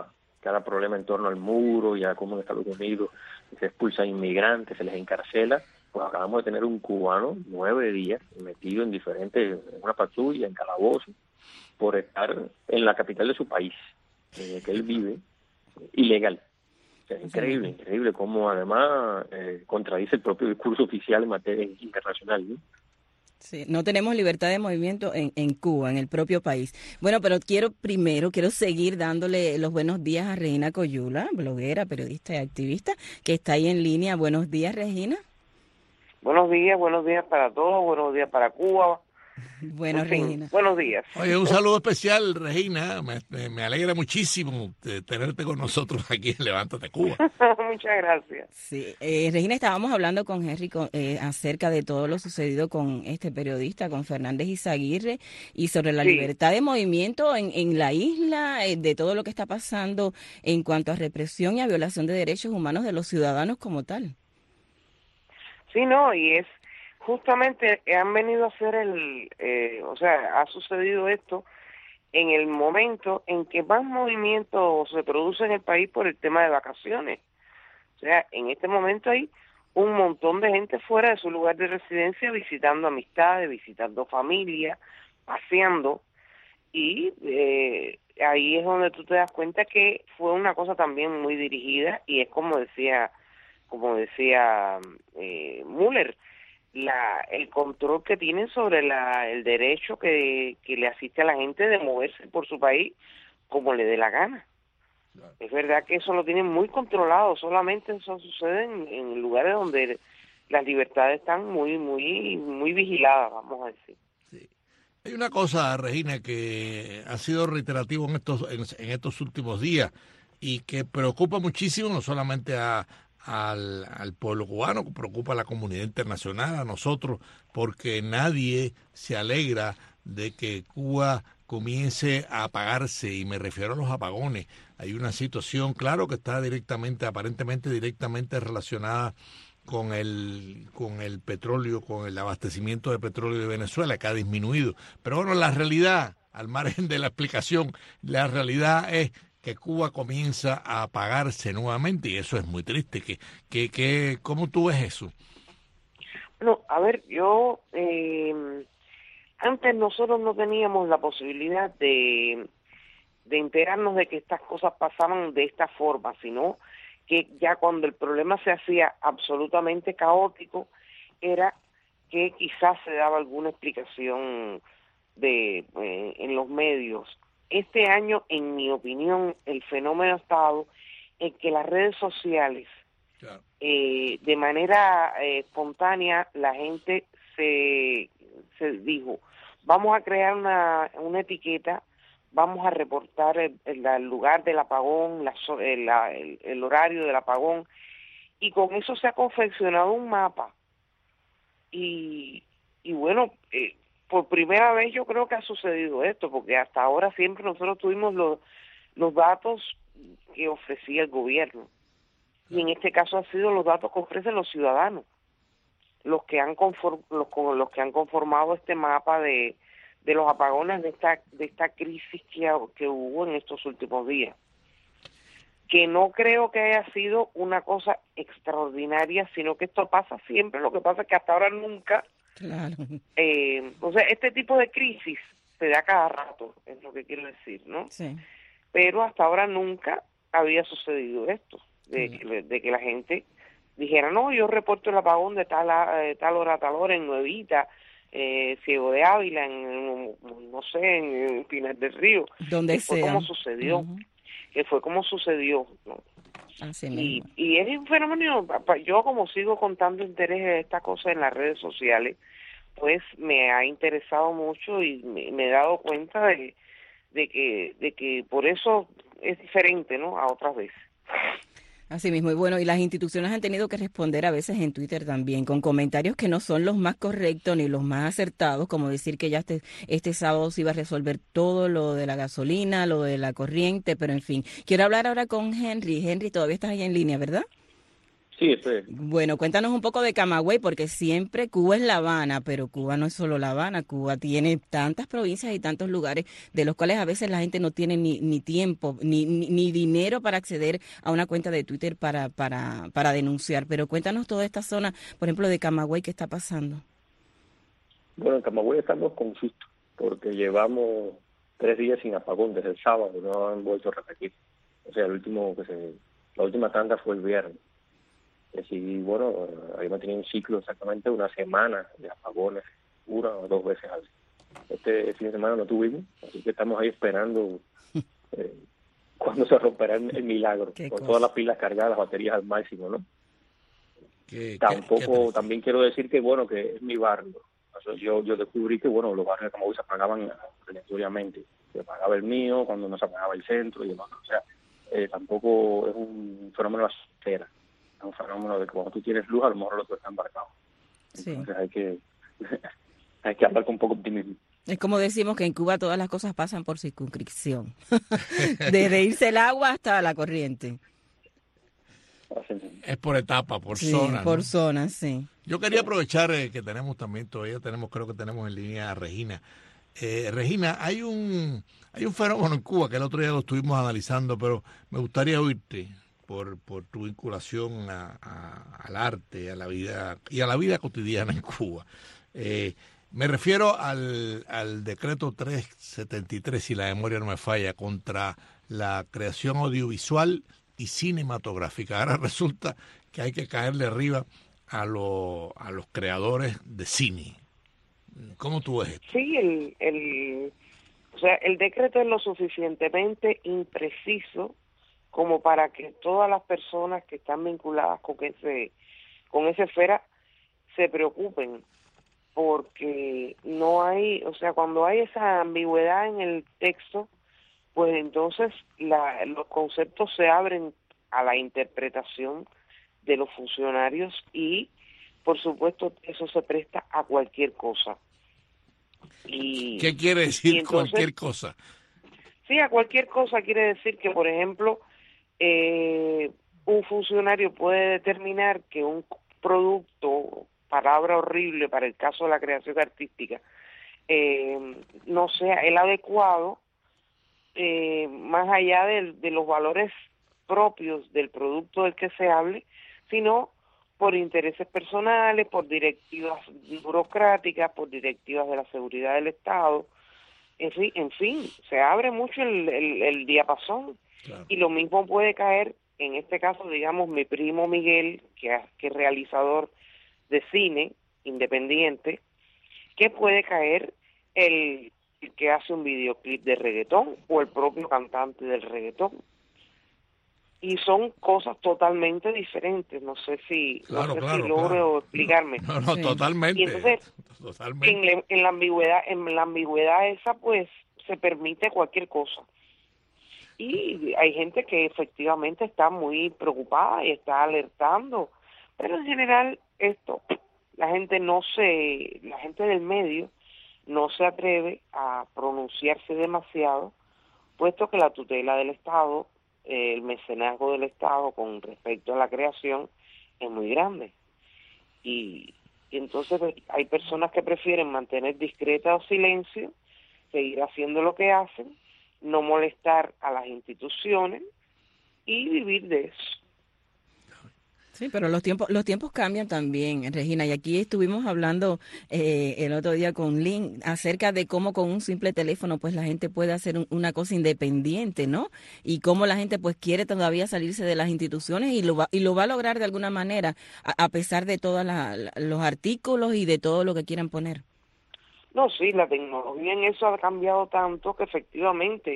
cada problema en torno al muro y a cómo en Estados Unidos se expulsan inmigrantes, se les encarcela, pues acabamos de tener un cubano 9 días metido en una patrulla, en calabozo, por estar en la capital de su país, en el que él vive, ilegal. O sea, increíble cómo además contradice el propio discurso oficial en materia internacional, ¿no? Sí, no tenemos libertad de movimiento en Cuba, en el propio país. Bueno, pero quiero seguir dándole los buenos días a Regina Coyula, bloguera, periodista y activista, que está ahí en línea. Buenos días, Regina. Buenos días para todos, buenos días para Cuba. Bueno, Regina. Buenos días. Oye, un saludo especial, Regina. Me alegra muchísimo tenerte con nosotros aquí en Levántate Cuba. Muchas gracias. Sí, Regina, estábamos hablando con Henry acerca de todo lo sucedido con este periodista, con Fernández Izaguirre, y sobre la libertad de movimiento en la isla, de todo lo que está pasando en cuanto a represión y a violación de derechos humanos de los ciudadanos como tal. Sí, no, y es justamente han venido a hacer ha sucedido esto en el momento en que más movimiento se produce en el país por el tema de vacaciones. O sea, en este momento hay un montón de gente fuera de su lugar de residencia visitando amistades, visitando familia, paseando, y ahí es donde tú te das cuenta que fue una cosa también muy dirigida, y es como decía Müller, el control que tienen sobre el derecho que le asiste a la gente de moverse por su país como le dé la gana. Claro. Es verdad que eso lo tienen muy controlado, solamente eso sucede en lugares donde las libertades están muy vigiladas, vamos a decir. Sí. Hay una cosa, Regina, que ha sido reiterativo en estos últimos días y que preocupa muchísimo no solamente al pueblo cubano, que preocupa a la comunidad internacional, a nosotros, porque nadie se alegra de que Cuba comience a apagarse, y me refiero a los apagones. Hay una situación, claro, que está aparentemente directamente relacionada con el petróleo, con el abastecimiento de petróleo de Venezuela, que ha disminuido. Pero bueno, la realidad, al margen de la explicación, la realidad es que Cuba comienza a apagarse nuevamente, y eso es muy triste. ¿Cómo tú ves eso? Bueno, a ver, antes nosotros no teníamos la posibilidad de enterarnos de que estas cosas pasaban de esta forma, sino que ya cuando el problema se hacía absolutamente caótico, era que quizás se daba alguna explicación en los medios. Este año, en mi opinión, el fenómeno ha estado en que las redes sociales, claro, de manera espontánea, la gente se dijo, vamos a crear una etiqueta, vamos a reportar el lugar del apagón, el horario del apagón, y con eso se ha confeccionado un mapa. Y bueno, por primera vez yo creo que ha sucedido esto, porque hasta ahora siempre nosotros tuvimos los datos que ofrecía el gobierno, y en este caso han sido los datos que ofrecen los ciudadanos, los que han conformado este mapa de los apagones, de esta crisis que hubo en estos últimos días, que no creo que haya sido una cosa extraordinaria, sino que esto pasa siempre. Lo que pasa es que hasta ahora nunca. Claro. O sea, este tipo de crisis se da cada rato, es lo que quiero decir, ¿no? Sí. Pero hasta ahora nunca había sucedido esto, de que la gente dijera, no, yo reporto el apagón de tal hora a tal hora en Nuevita, Ciego de Ávila, en Pinar del Río. Donde sea. Fue como sucedió. Uh-huh. Que fue como sucedió, ¿no? Así y es un fenómeno. Yo, como sigo contando interés de esta cosa en las redes sociales, pues me ha interesado mucho y me he dado cuenta de que por eso es diferente, ¿no?, a otras veces. Así mismo, y bueno, y las instituciones han tenido que responder a veces en Twitter también con comentarios que no son los más correctos ni los más acertados, como decir que ya este sábado se iba a resolver todo lo de la gasolina, lo de la corriente, pero en fin. Quiero hablar ahora con Henry. Henry, todavía estás ahí en línea, ¿verdad? Sí, estoy. Bueno, cuéntanos un poco de Camagüey, porque siempre Cuba es La Habana, pero Cuba no es solo La Habana. Cuba tiene tantas provincias y tantos lugares de los cuales a veces la gente no tiene ni tiempo, ni dinero para acceder a una cuenta de Twitter para denunciar. Pero cuéntanos toda esta zona, por ejemplo, de Camagüey, ¿qué está pasando? Bueno, en Camagüey estamos con susto, porque llevamos 3 días sin apagón desde el sábado, no han vuelto a repetir. O sea, la última tanda fue el viernes. Y bueno, habíamos tenido un ciclo exactamente una semana de apagones, 1 o 2 veces al día. Este fin de semana no tuvimos, así que estamos ahí esperando cuándo se romperá el milagro, con todas las pilas cargadas, las baterías al máximo, ¿no? También quiero decir que, bueno, que es mi barrio. O sea, yo descubrí que, bueno, los barrios de Camagüey se apagaban aleatoriamente. Se apagaba el mío, cuando no se apagaba el centro y demás. O sea, tampoco es un fenómeno de la sociedad. Es un fenómeno de que cuando tú tienes luz, a lo mejor el otro está embarcado. Entonces hay que hablar con un poco de optimismo. Es como decimos que en Cuba todas las cosas pasan por circunscripción. Desde irse el agua hasta la corriente. Es por etapa, por zona. Por ¿no? zona, sí. Yo quería aprovechar que tenemos también, creo que tenemos en línea a Regina. Regina, hay un fenómeno en Cuba que el otro día lo estuvimos analizando, pero me gustaría oírte por tu vinculación al arte, a la vida y a la vida cotidiana en Cuba. Me refiero al decreto 373, si la memoria no me falla, contra la creación audiovisual y cinematográfica. Ahora resulta que hay que caerle arriba a los creadores de cine. ¿Cómo tú ves esto? Sí, el decreto es lo suficientemente impreciso como para que todas las personas que están vinculadas con esa esfera se preocupen, porque no hay, o sea, cuando hay esa ambigüedad en el texto, pues entonces los conceptos se abren a la interpretación de los funcionarios y, por supuesto, eso se presta a cualquier cosa. ¿Qué quiere decir entonces, cualquier cosa? Sí, a cualquier cosa quiere decir que, por ejemplo, un funcionario puede determinar que un producto, palabra horrible para el caso de la creación artística, no sea el adecuado, más allá de los valores propios del producto del que se hable, sino por intereses personales, por directivas burocráticas, por directivas de la seguridad del Estado. En fin, se abre mucho el diapasón. Claro. Y lo mismo puede caer, en este caso, digamos, mi primo Miguel, que es realizador de cine independiente, que puede caer el que hace un videoclip de reggaetón o el propio cantante del reggaetón. Y son cosas totalmente diferentes. No sé si logro explicarme. No, sí. Totalmente. Y entonces, totalmente. En la ambigüedad esa, pues, se permite cualquier cosa. Y hay gente que efectivamente está muy preocupada y está alertando, pero en general la gente del medio no se atreve a pronunciarse demasiado, puesto que la tutela del Estado, el mecenazgo del Estado con respecto a la creación es muy grande. Y entonces hay personas que prefieren mantener discreto silencio, seguir haciendo lo que hacen, no molestar a las instituciones y vivir de eso. Sí, pero los tiempos cambian también, Regina, y aquí estuvimos hablando el otro día con Lynn acerca de cómo con un simple teléfono pues la gente puede hacer una cosa independiente, ¿no? Y cómo la gente pues quiere todavía salirse de las instituciones y lo va a lograr de alguna manera a pesar de todos los artículos y de todo lo que quieran poner. No, sí, la tecnología en eso ha cambiado tanto que efectivamente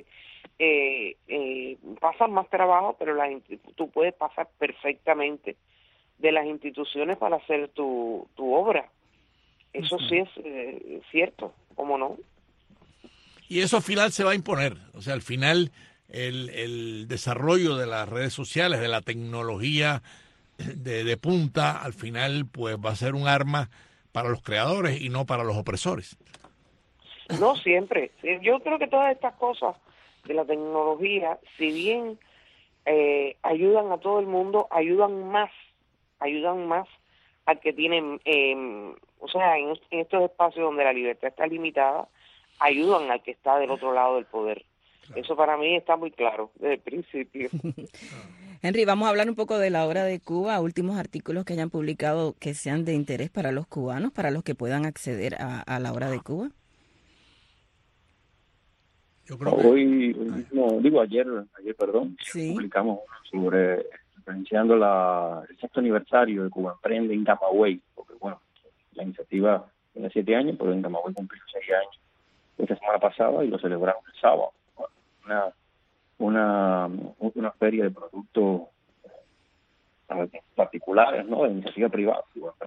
pasan más trabajo, pero tú puedes pasar perfectamente de las instituciones para hacer tu obra. Eso sí es cierto, ¿cómo no? Y eso al final se va a imponer. O sea, al final el desarrollo de las redes sociales, de la tecnología de punta, al final pues va a ser un arma para los creadores y no para los opresores. No, siempre. Yo creo que todas estas cosas de la tecnología, si bien ayudan a todo el mundo, ayudan más ayudan más al que tienen, o sea, en estos espacios donde la libertad está limitada, ayudan al que está del otro lado del poder. Claro. Eso para mí está muy claro desde el principio. Henry, vamos a hablar un poco de la obra de Cuba, últimos artículos que hayan publicado que sean de interés para los cubanos, para los que puedan acceder a la obra de Cuba. Yo creo que... ayer, sí, publicamos sobre referenciando el sexto aniversario de Cuba Emprende en Camagüey, porque bueno, la iniciativa tiene 7 años, pero en Camagüey cumplió 6 años esta semana pasada y lo celebramos el sábado. Una feria de productos particulares, ¿no? De iniciativa privada.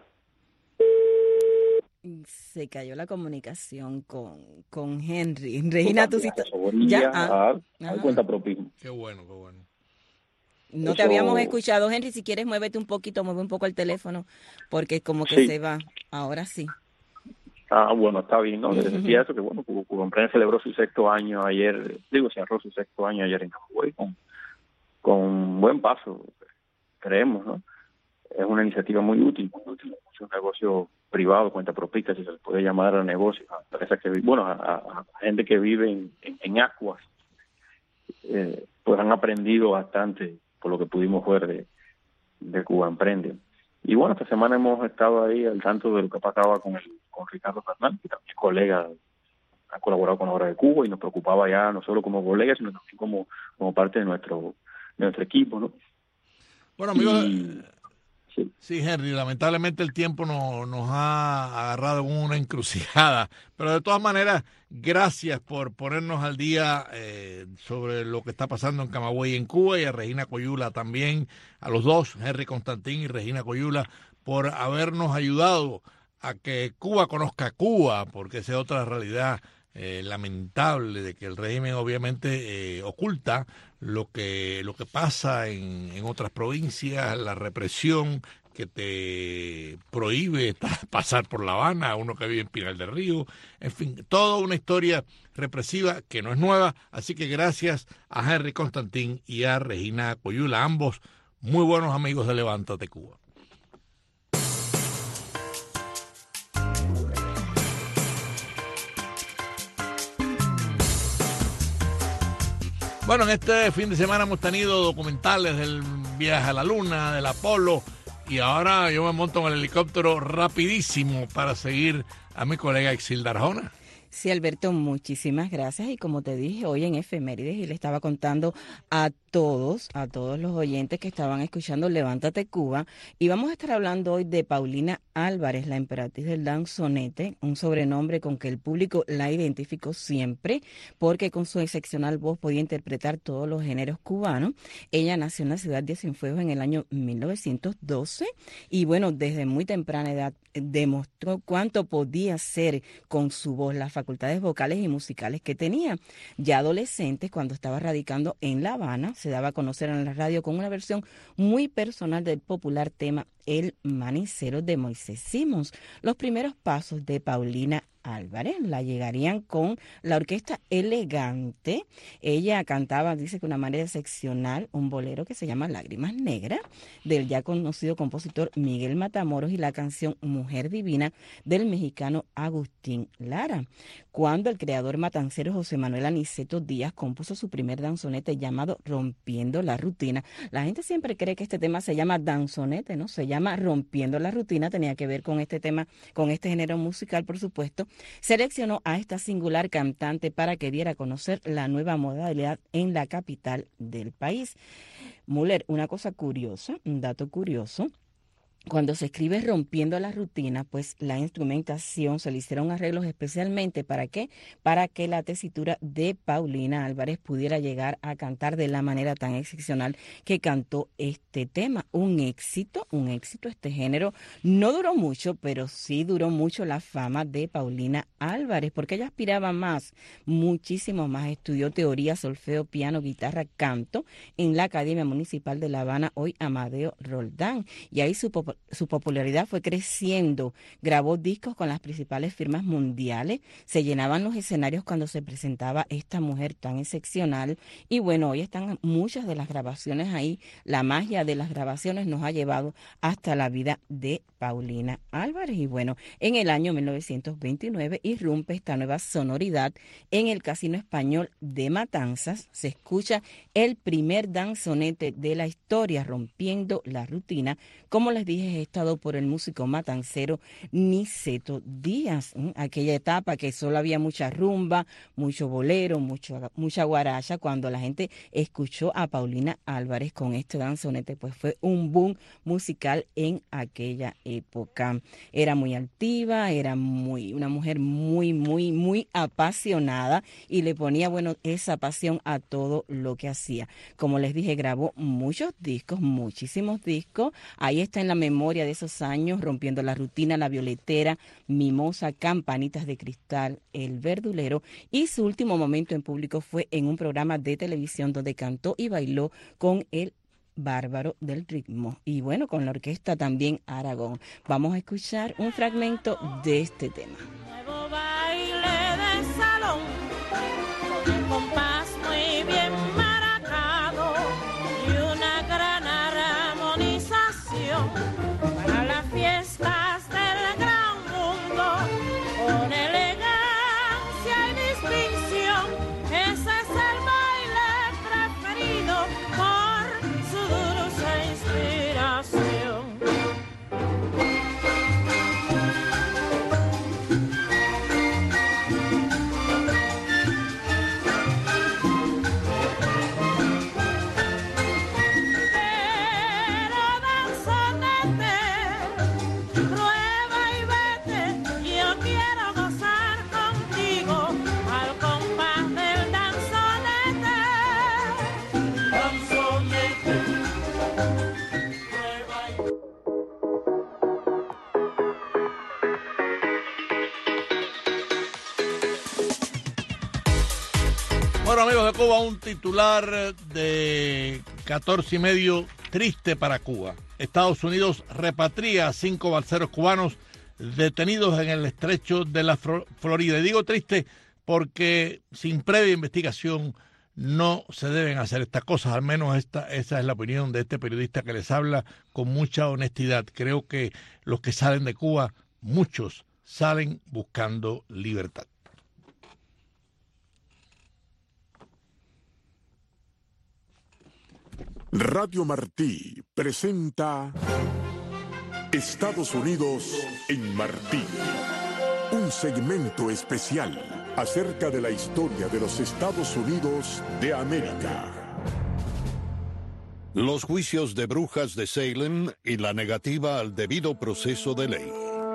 Se cayó la comunicación con Henry. Regina, tú sí cuenta propia. Qué bueno, qué bueno. No te habíamos escuchado, Henry. Si quieres, mueve un poco el teléfono, porque como que se va. Ahora sí. Bueno, está bien, ¿no? Les decía eso, que bueno, Cuba Emprende celebró su 6º año ayer, cerró su 6º año ayer en Camagüey con buen paso, creemos, ¿no? Es una iniciativa muy útil, muchos negocios privados, cuenta propista, si se les puede llamar a negocios, a empresas que a gente que vive en aguas, pues han aprendido bastante por lo que pudimos ver de Cuba Emprende. Y bueno, esta semana hemos estado ahí al tanto de lo que pasaba con Ricardo Fernández, que también colega, ha colaborado con la obra de Cuba y nos preocupaba ya no solo como colega, sino también como parte de nuestro equipo, ¿no? Bueno, amigos, sí, Henry, lamentablemente el tiempo nos ha agarrado en una encrucijada, pero de todas maneras, gracias por ponernos al día sobre lo que está pasando en Camagüey, en Cuba, y a Regina Coyula también, a los dos, Henry Constantín y Regina Coyula, por habernos ayudado a que Cuba conozca a Cuba, porque esa es otra realidad lamentable, de que el régimen obviamente oculta lo que pasa en otras provincias, la represión que te prohíbe pasar por La Habana, a uno que vive en Pinar del Río, en fin, toda una historia represiva que no es nueva. Así que gracias a Henry Constantín y a Regina Coyula, ambos muy buenos amigos de Levántate Cuba. Bueno, en este fin de semana hemos tenido documentales del viaje a la Luna, del Apolo, y ahora yo me monto en el helicóptero rapidísimo para seguir a mi colega Exilda Arjona. Sí, Alberto, muchísimas gracias. Y como te dije, hoy en Efemérides, y le estaba contando a todos los oyentes que estaban escuchando Levántate Cuba, y vamos a estar hablando hoy de Paulina Álvarez, la emperatriz del danzonete, un sobrenombre con que el público la identificó siempre, porque con su excepcional voz podía interpretar todos los géneros cubanos. Ella nació en la ciudad de Cienfuegos en el año 1912, y bueno, desde muy temprana edad demostró cuánto podía hacer con su voz, las facultades vocales y musicales que tenía. Ya adolescente, cuando estaba radicando en La Habana, se daba a conocer en la radio con una versión muy personal del popular tema El Manicero de Moisés Simons. Los primeros pasos de Paulina Álvarez la llegarían con la orquesta Elegante. Ella cantaba, dice que de una manera excepcional, un bolero que se llama Lágrimas Negras, del ya conocido compositor Miguel Matamoros, y la canción Mujer Divina del mexicano Agustín Lara. Cuando el creador matancero José Manuel Aniceto Díaz compuso su primer danzonete llamado Rompiendo la Rutina, la gente siempre cree que este tema se llama danzonete, ¿no? Se llama Rompiendo la Rutina, tenía que ver con este tema, con este género musical, por supuesto. Seleccionó a esta singular cantante para que diera a conocer la nueva modalidad en la capital del país. Müller, una cosa curiosa, un dato curioso. Cuando se escribe Rompiendo la Rutina, pues la instrumentación se le hicieron arreglos especialmente ¿para qué? Para que la tesitura de Paulina Álvarez pudiera llegar a cantar de la manera tan excepcional que cantó este tema. Un éxito este género. No duró mucho, pero sí duró mucho la fama de Paulina Álvarez, porque ella aspiraba más, muchísimo más. Estudió teoría, solfeo, piano, guitarra, canto en la Academia Municipal de La Habana, hoy Amadeo Roldán, y ahí supo su popularidad fue creciendo. Grabó discos con las principales firmas mundiales. Se llenaban los escenarios cuando se presentaba esta mujer tan excepcional. Y bueno, hoy están muchas de las grabaciones ahí. La magia de las grabaciones nos ha llevado hasta la vida de Paulina Álvarez. Y bueno, en el año 1929 irrumpe esta nueva sonoridad en el Casino Español de Matanzas. Se escucha el primer danzonete de la historia, rompiendo la rutina. Como les dije, he estado por el músico matancero Niceto Díaz, aquella etapa que solo había mucha rumba, mucho bolero, mucha guaracha. Cuando la gente escuchó a Paulina Álvarez con este danzonete, pues fue un boom musical en aquella época. Era muy altiva, era una mujer muy apasionada y le ponía, bueno, esa pasión a todo lo que hacía. Como les dije, grabó muchos discos, muchísimos discos. Ahí está en la memoria de esos años: Rompiendo la Rutina, La Violetera, Mimosa, Campanitas de Cristal, El Verdulero. Y su último momento en público fue en un programa de televisión donde cantó y bailó con el Bárbaro del Ritmo. Y bueno, con la orquesta también Aragón. Vamos a escuchar un fragmento de este tema. Nuevo baile de salón, con el compás muy bien marcado y una gran armonización para las fiestas del gran mundo, con elegancia y distinción. Ese es el baile preferido por su dulce inspiración. Bueno, amigos de Cuba, un titular de 14:30 triste para Cuba. Estados Unidos repatria a 5 balseros cubanos detenidos en el estrecho de la Florida. Y digo triste porque sin previa investigación no se deben hacer estas cosas. Al menos esa es la opinión de este periodista que les habla con mucha honestidad. Creo que los que salen de Cuba, muchos salen buscando libertad. Radio Martí presenta Estados Unidos en Martí, un segmento especial acerca de la historia de los Estados Unidos de América. Los juicios de brujas de Salem y la negativa al debido proceso de ley.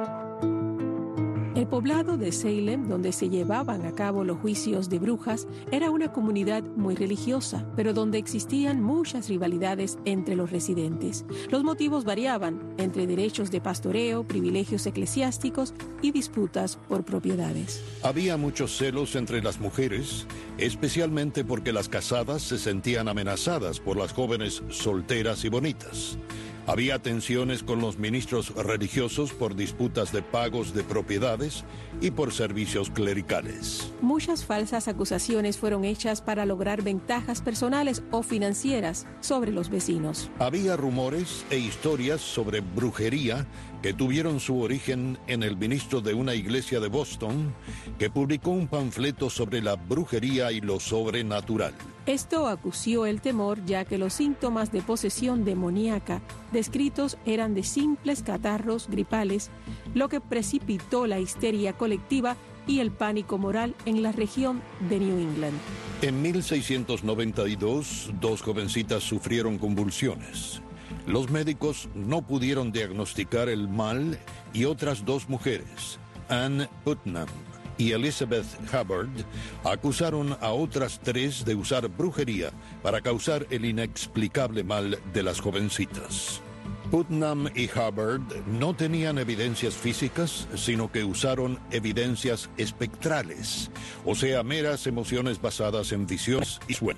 El poblado de Salem, donde se llevaban a cabo los juicios de brujas, era una comunidad muy religiosa, pero donde existían muchas rivalidades entre los residentes. Los motivos variaban entre derechos de pastoreo, privilegios eclesiásticos y disputas por propiedades. Había muchos celos entre las mujeres, especialmente porque las casadas se sentían amenazadas por las jóvenes solteras y bonitas. Había tensiones con los ministros religiosos por disputas de pagos de propiedades y por servicios clericales. Muchas falsas acusaciones fueron hechas para lograr ventajas personales o financieras sobre los vecinos. Había rumores e historias sobre brujería que tuvieron su origen en el ministro de una iglesia de Boston, que publicó un panfleto sobre la brujería y lo sobrenatural. Esto acució el temor, ya que los síntomas de posesión demoníaca descritos eran de simples catarros gripales, lo que precipitó la histeria colectiva y el pánico moral en la región de New England. En 1692, 2 jovencitas sufrieron convulsiones. Los médicos no pudieron diagnosticar el mal y otras 2 mujeres, Anne Putnam y Elizabeth Hubbard, acusaron a otras 3 de usar brujería para causar el inexplicable mal de las jovencitas. Putnam y Hubbard no tenían evidencias físicas, sino que usaron evidencias espectrales, o sea, meras emociones basadas en visiones y sueños.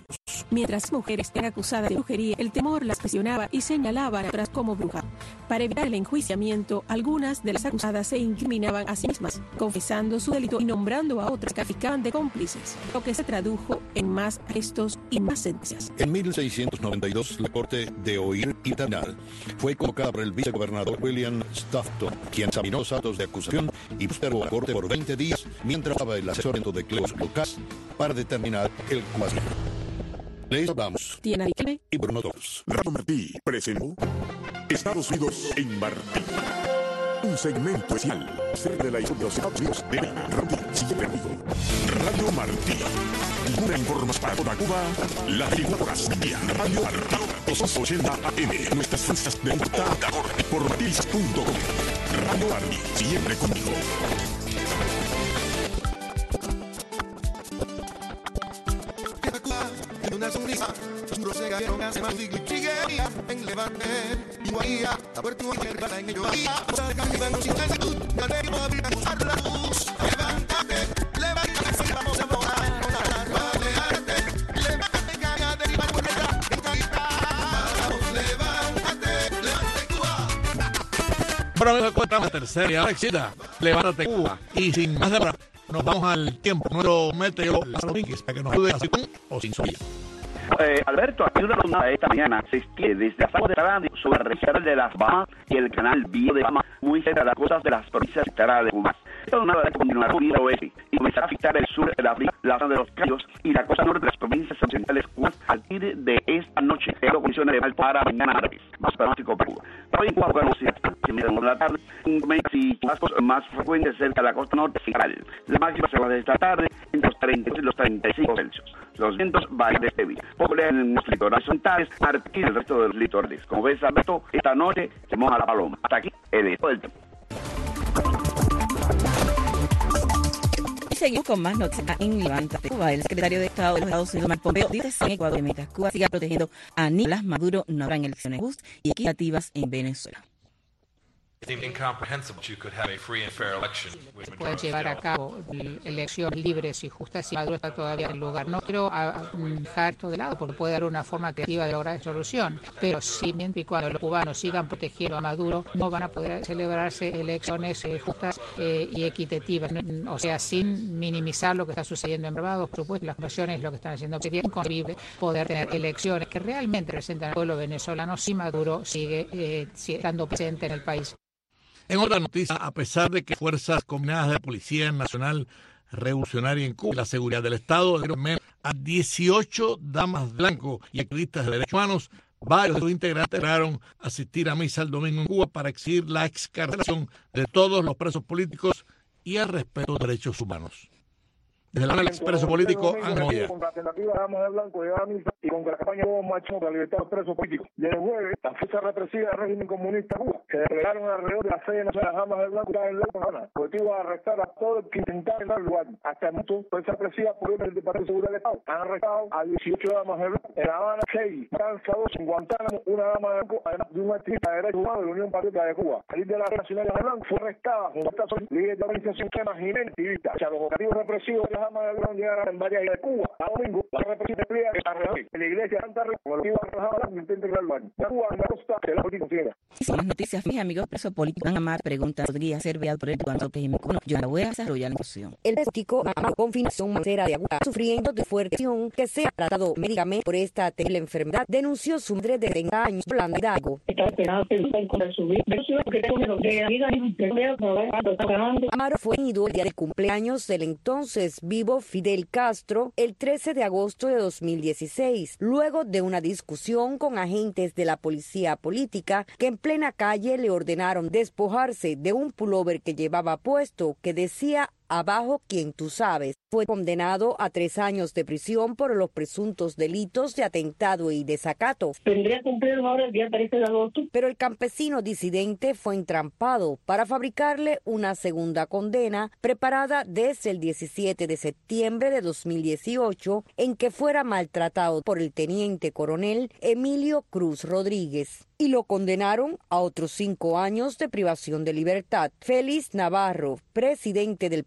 Mientras mujeres eran acusadas de brujería, el temor las presionaba y señalaban a otras como brujas. Para evitar el enjuiciamiento, algunas de las acusadas se incriminaban a sí mismas, confesando su delito y nombrando a otras que calificaban de cómplices, lo que se tradujo en más arrestos y más sentencias. En 1692, la Corte de Oír y Tribunal fue convocada por el vicegobernador William Stoughton, quien examinó los actos de acusación y postergó la Corte por 20 días mientras estaba el asesoramiento de Cleos Lucas para determinar el caso. Les hablamos. Diana Riquelme y Bruno Torres. Radio Martí presentó Estados Unidos en Martí. Un segmento especial acerca de la historia de los Estados Unidos de Martí. Siempre amigo. Radio Martí. Una información para toda Cuba. Las 24 horas del día. Radio Martí. 280 AM. Nuestras fuerzas de computador por martí.com. Radio Martí. Siempre conmigo. Una sonrisa, los muros se cayeron hace más siglos y chiguería en Levante y Guajira, la puerta abierta en ello había, cosa de caminar sin lentitud, nadie puede abrir a usar la luz. Levántate, levántate, vamos a morar, levántate, caña, derriba por detrás, levántate, Cuba. Bueno, amigos, encontramos la tercera y ahora excita, levántate Cuba. Y sin más demora, nos vamos al tiempo. Nuestro meteorólogo Lázaro Domínguez para que nos ayude así con o sin soya. Alberto, aquí una jornada esta mañana se extiende desde las aguas de radio sobre la reserva de las Bahamas y el canal Bio de Bahamas, muy cerca de las costas de las provincias centrales de Cuba. Esta jornada continuará por el oeste y comenzará a afectar el sur de la África, la zona de los Cayos y la costa norte de las provincias occidentales cubanas a partir de esta noche. Tengo condiciones de mal para mañana martes, más pronóstico para Cuba. Para hoy en Cuba, bueno, si de la tarde, y chubascos más frecuentes cerca de la costa norte central. La máxima se va de esta tarde entre los 32 y los 35 Celsius. Los vientos van de débil. Poco en los litorales horizontales, aquí el resto de los litorales. Como ves, Alberto, esta noche se moja la paloma. Hasta aquí el estado del tiempo. Seguimos con más noticias en Levántate Cuba. El secretario de Estado de los Estados Unidos, Mike Pompeo, dice que en Ecuador, mientras Cuba siga protegiendo a Nicolás Maduro, no habrán elecciones justas y equitativas en Venezuela. Pueden llevar a cabo elecciones libres y justas si Maduro está todavía en el lugar. No quiero dejar esto de lado porque puede dar una forma creativa de lograr solución, pero si mientras y cuando los cubanos sigan protegiendo a Maduro no van a poder celebrarse elecciones justas y equitativas, o sea, sin minimizar lo que está sucediendo en Barbados. Por supuesto, las naciones lo que están haciendo sería inconcebible poder tener elecciones que realmente representan al pueblo venezolano si Maduro sigue estando presente en el país. En otra noticia, a pesar de que fuerzas combinadas de la Policía Nacional Revolucionaria en Cuba y la Seguridad del Estado dieron menos a 18 damas blancos y activistas de derechos humanos, varios de sus integrantes lograron asistir a misa el domingo en Cuba para exigir la excarcelación de todos los presos políticos y el respeto de derechos humanos. Desde el expreso político, Ángel. Con la tentativa de Damas de Blanco llegar a misa y con la campaña de marchamos para libertad de los presos políticos. Y el jueves, la fuerza represiva del régimen comunista Cuba se desplegaron alrededor de la sede nacional de Damas de Blanco en La Habana. El objetivo es arrestar a todo el que intentara entrar al lugar. Hasta el momento, la fuerza represiva por el Departamento de Seguridad del Estado han arrestado a 18 damas de Blanco. En La Habana, 6, Francia 2, en Guantánamo, una dama de Blanco, además de un activista de derechos humanos de la Unión Patriota de Cuba. El líder de la Red Nacional de Blanco fue arrestada junto a esta líder de la organización que más activista. O sea, los objetivos represivos de las damas de Blanco llegaron en varias islas de Cuba. A domingo, la represión despliega que en la iglesia de Santa Rita, con el objetivo de arrojar la intenta entrar al baño. La Cuba, en la costa, de la política ciega. Son las noticias, mis amigos. Preso político Amar pregunta: ¿podría ser veado por el cuanto régimen cubano? Yo la voy a desarrollar la discusión. El político Amar con confinación macera de agua, sufriendo de fuerte presión, que sea tratado médicamente por esta terrible enfermedad, denunció su madre de 30 años, Blanda Hidalgo. Amaro fue herido el día del cumpleaños del entonces vivo Fidel Castro el 13 de agosto de 2016, luego de una discusión con agentes de la policía política que en plena calle le ordenaron despojarse de un pullover que llevaba puesto que decía "Abajo quien tú sabes". Fue condenado a 3 años de prisión por los presuntos delitos de atentado y desacato. Tendría cumplido ahora el día 13 de agosto. Pero el campesino disidente fue entrampado para fabricarle una segunda condena preparada desde el 17 de septiembre de 2018 en que fuera maltratado por el teniente coronel Emilio Cruz Rodríguez. Y lo condenaron a otros 5 años de privación de libertad. Félix Navarro, presidente del país,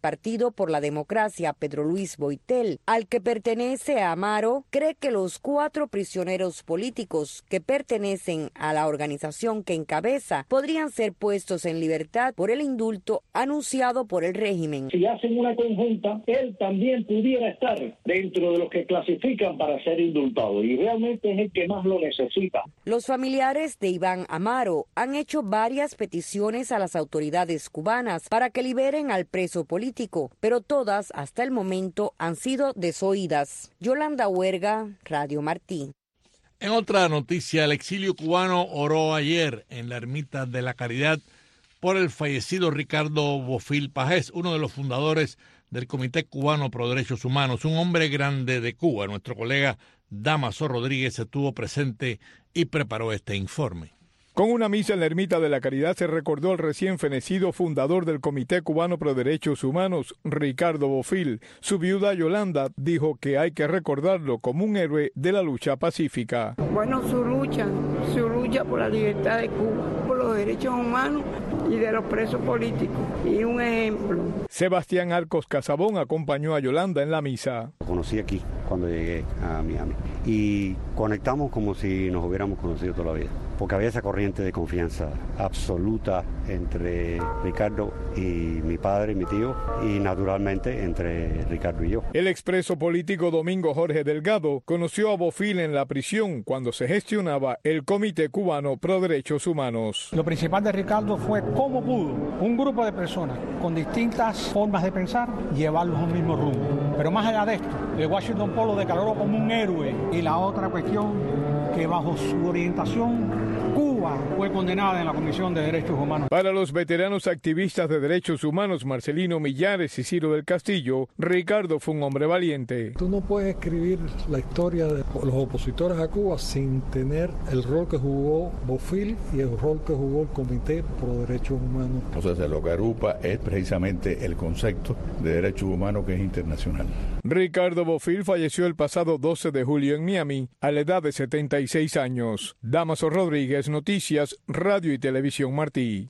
Partido por la Democracia, Pedro Luis Boitel, al que pertenece Amaro, cree que los 4 prisioneros políticos que pertenecen a la organización que encabeza podrían ser puestos en libertad por el indulto anunciado por el régimen. Si hacen una conjunta, él también pudiera estar dentro de los que clasifican para ser indultado y realmente es el que más lo necesita. Los familiares de Iván Amaro han hecho varias peticiones a las autoridades cubanas para que liberen al preso político, pero todas hasta el momento han sido desoídas. Yolanda Huerga, Radio Martí. En otra noticia, el exilio cubano oró ayer en la Ermita de la Caridad por el fallecido Ricardo Bofill Pagés, uno de los fundadores del Comité Cubano Pro Derechos Humanos, un hombre grande de Cuba. Nuestro colega Damaso Rodríguez estuvo presente y preparó este informe. Con una misa en la Ermita de la Caridad se recordó al recién fenecido fundador del Comité Cubano Pro Derechos Humanos, Ricardo Bofill. Su viuda Yolanda dijo que hay que recordarlo como un héroe de la lucha pacífica. Bueno, su lucha por la libertad de Cuba, por los derechos humanos y de los presos políticos, y un ejemplo. Sebastián Arcos Casabón acompañó a Yolanda en la misa. Lo conocí aquí cuando llegué a Miami y conectamos como si nos hubiéramos conocido toda la vida, porque había esa corriente de confianza absoluta entre Ricardo y mi padre y mi tío, y naturalmente entre Ricardo y yo. El expreso político Domingo Jorge Delgado conoció a Bofill en la prisión cuando se gestionaba el Comité Cubano Pro Derechos Humanos. Lo principal de Ricardo fue cómo pudo un grupo de personas con distintas formas de pensar llevarlos a un mismo rumbo. Pero más allá de esto, el Washington Post lo declaró como un héroe, y la otra cuestión, que bajo su orientación Cuba fue condenada en la Comisión de Derechos Humanos. Para los veteranos activistas de derechos humanos Marcelino Millares y Ciro del Castillo, Ricardo fue un hombre valiente. Tú no puedes escribir la historia de los opositores a Cuba sin tener el rol que jugó Bofill y el rol que jugó el Comité Pro Derechos Humanos. Entonces, lo que agrupa es precisamente el concepto de derechos humanos que es internacional. Ricardo Bofill falleció el pasado 12 de julio en Miami a la edad de 76 años. Damaso Rodríguez, Noticias, Radio y Televisión Martí.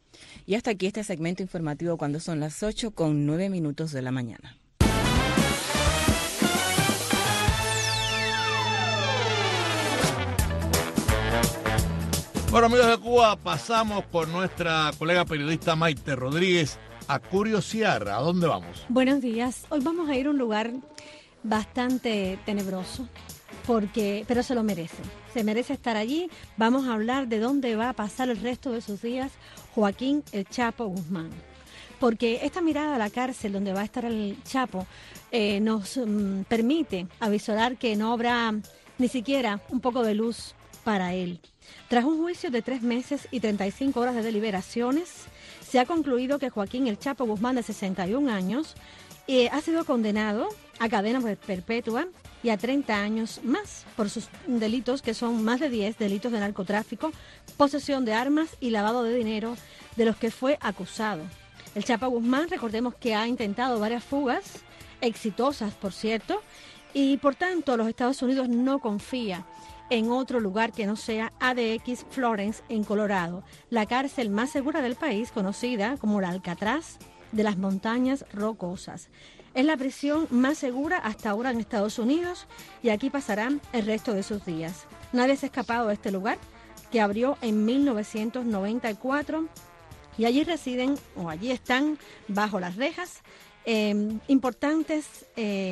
Y hasta aquí este segmento informativo cuando son las 8:09 de la mañana. Bueno, amigos de Cuba, pasamos con nuestra colega periodista Maite Rodríguez a curiosear. ¿A dónde vamos? Buenos días. Hoy vamos a ir a un lugar bastante tenebroso, pero se lo merece. Se merece estar allí. Vamos a hablar de dónde va a pasar el resto de sus días Joaquín El Chapo Guzmán. Porque esta mirada a la cárcel donde va a estar el Chapo nos permite avisorar que no habrá ni siquiera un poco de luz para él. Tras un juicio de 3 meses y 35 horas de deliberaciones, se ha concluido que Joaquín El Chapo Guzmán, de 61 años, ha sido condenado a cadena perpetua y a 30 años más por sus delitos, que son más de 10 delitos de narcotráfico, posesión de armas y lavado de dinero, de los que fue acusado. El Chapo Guzmán, recordemos que ha intentado varias fugas, exitosas por cierto, y por tanto los Estados Unidos no confía en otro lugar que no sea ADX Florence en Colorado, la cárcel más segura del país, conocida como la Alcatraz de las Montañas Rocosas. Es la prisión más segura hasta ahora en Estados Unidos y aquí pasarán el resto de sus días. Nadie se ha escapado de este lugar, que abrió en 1994, y allí residen, o allí están, bajo las rejas, importantes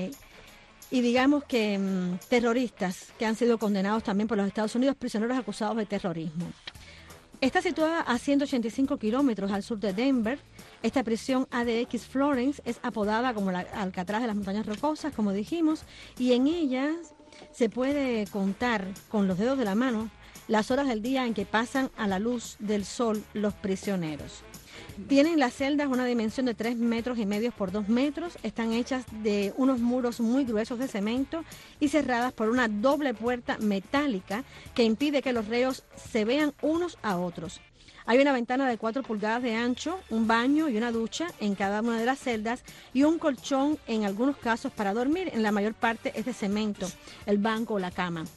y digamos que terroristas que han sido condenados también por los Estados Unidos, prisioneros acusados de terrorismo. Está situada a 185 kilómetros al sur de Denver. Esta prisión ADX Florence es apodada como la Alcatraz de las Montañas Rocosas, como dijimos, y en ella se puede contar con los dedos de la mano las horas del día en que pasan a la luz del sol los prisioneros. Tienen las celdas una dimensión de 3,5 metros por 2 metros, están hechas de unos muros muy gruesos de cemento y cerradas por una doble puerta metálica que impide que los reos se vean unos a otros. Hay una ventana de 4 pulgadas de ancho, un baño y una ducha en cada una de las celdas y un colchón en algunos casos para dormir. En la mayor parte es de cemento, el banco o la cama.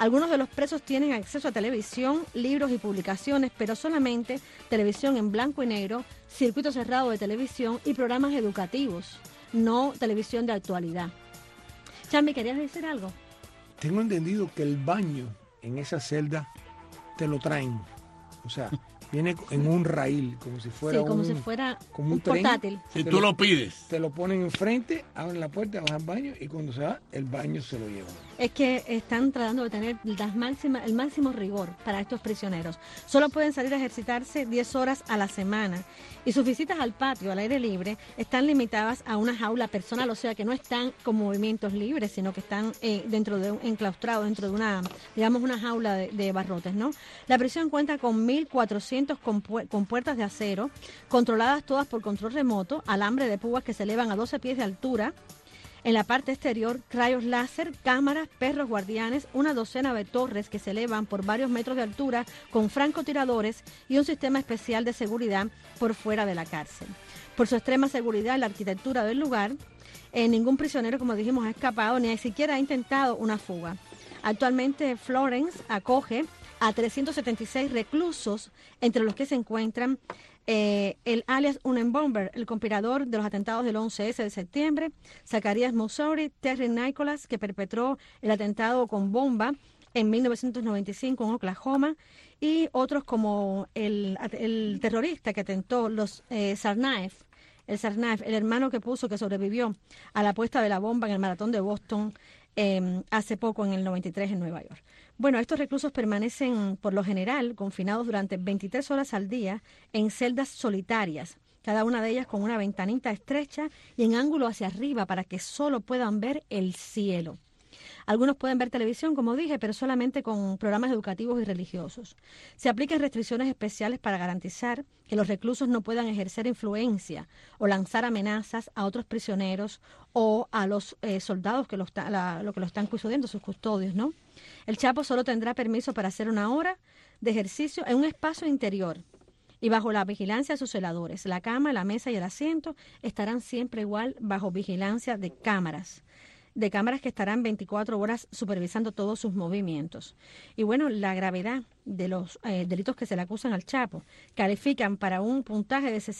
Algunos de los presos tienen acceso a televisión, libros y publicaciones, pero solamente televisión en blanco y negro, circuito cerrado de televisión y programas educativos, no televisión de actualidad. Chambi, ¿querías decir algo? Tengo entendido que el baño en esa celda te lo traen. O sea, viene en un raíl, como si fuera un tren. portátil. Si tú lo pides. Te lo ponen enfrente, abren la puerta, vas al baño y cuando se va, el baño se lo llevan. Es que están tratando de tener el máximo rigor para estos prisioneros. Solo pueden salir a ejercitarse 10 horas a la semana y sus visitas al patio, al aire libre, están limitadas a una jaula personal, o sea que no están con movimientos libres, sino que están enclaustrados dentro de una jaula de barrotes, ¿no? La prisión cuenta con 1.400 compuertas de acero, controladas todas por control remoto, alambre de púas que se elevan a 12 pies de altura. En la parte exterior, rayos láser, cámaras, perros guardianes, una docena de torres que se elevan por varios metros de altura con francotiradores y un sistema especial de seguridad por fuera de la cárcel. Por su extrema seguridad y la arquitectura del lugar, ningún prisionero, como dijimos, ha escapado ni siquiera ha intentado una fuga. Actualmente, Florence acoge a 376 reclusos, entre los que se encuentran el alias Unenbomber, el conspirador de los atentados del 11S de septiembre, Zacharias Moussouri, Terry Nicholas, que perpetró el atentado con bomba en 1995 en Oklahoma, y otros como el terrorista que atentó, Tsarnaev, el hermano que sobrevivió a la puesta de la bomba en el maratón de Boston hace poco, en el 93, en Nueva York. Bueno, estos reclusos permanecen, por lo general, confinados durante 23 horas al día en celdas solitarias, cada una de ellas con una ventanita estrecha y en ángulo hacia arriba para que solo puedan ver el cielo. Algunos pueden ver televisión, como dije, pero solamente con programas educativos y religiosos. Se aplican restricciones especiales para garantizar que los reclusos no puedan ejercer influencia o lanzar amenazas a otros prisioneros o a los soldados que lo están custodiando, sus custodios, ¿no? El Chapo solo tendrá permiso para hacer 1 hora de ejercicio en un espacio interior y bajo la vigilancia de sus celadores. La cama, la mesa y el asiento estarán siempre igual bajo vigilancia de cámaras que estarán 24 horas supervisando todos sus movimientos. Y bueno, la gravedad de los delitos que se le acusan al Chapo califican para un puntaje de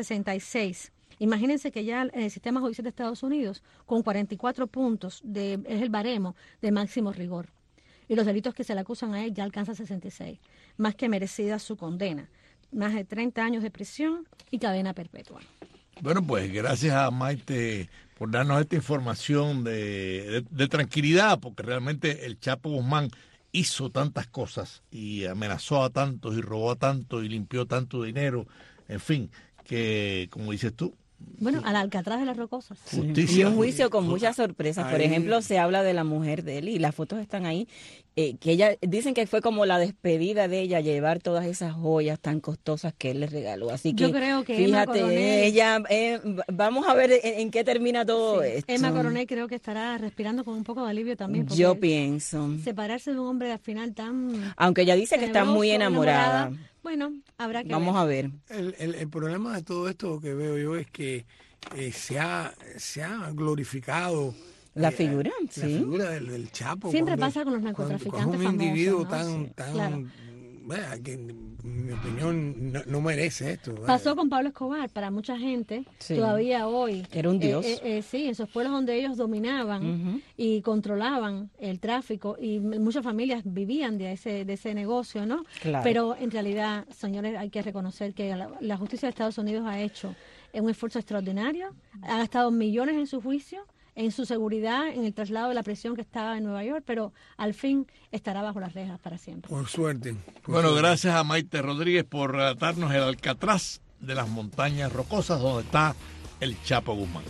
66. Imagínense que ya el sistema judicial de Estados Unidos, con 44 puntos, es el baremo de máximo rigor. Y los delitos que se le acusan a él ya alcanzan 66. Más que merecida su condena. Más de 30 años de prisión y cadena perpetua. Bueno, pues gracias a Maite por darnos esta información de tranquilidad, porque realmente el Chapo Guzmán hizo tantas cosas y amenazó a tantos y robó a tantos y limpió tanto dinero, en fin, que como dices tú. Bueno, al Alcatraz de las Rocosas. Y un juicio con muchas sorpresas. Por ejemplo, se habla de la mujer de él y las fotos están ahí, que ella dicen que fue como la despedida de ella, llevar todas esas joyas tan costosas que él le regaló. Así que, yo creo que fíjate, ella, vamos a ver en qué termina todo esto. Emma Coronel creo que estará respirando con un poco de alivio también. Yo pienso. Separarse de un hombre al final tan... Aunque ella dice que está muy enamorada. Bueno, habrá que Vamos a ver. El problema de todo esto que veo yo es que se ha glorificado la figura, la figura del Chapo. Siempre pasa con los narcotraficantes famosos. Un individuo ¿no? tan claro. Que en mi opinión no merece esto. Pasó con Pablo Escobar, para mucha gente, todavía hoy. Era un dios. Sí, en esos pueblos donde ellos dominaban y controlaban el tráfico y muchas familias vivían de ese negocio, ¿no? Claro. Pero en realidad, señores, hay que reconocer que la justicia de Estados Unidos ha hecho un esfuerzo extraordinario, ha gastado millones en su juicio, en su seguridad, en el traslado de la prisión que estaba en Nueva York, pero al fin estará bajo las rejas para siempre. Por suerte. Bueno, gracias a Maite Rodríguez por darnos el Alcatraz de las montañas rocosas donde está el Chapo Guzmán.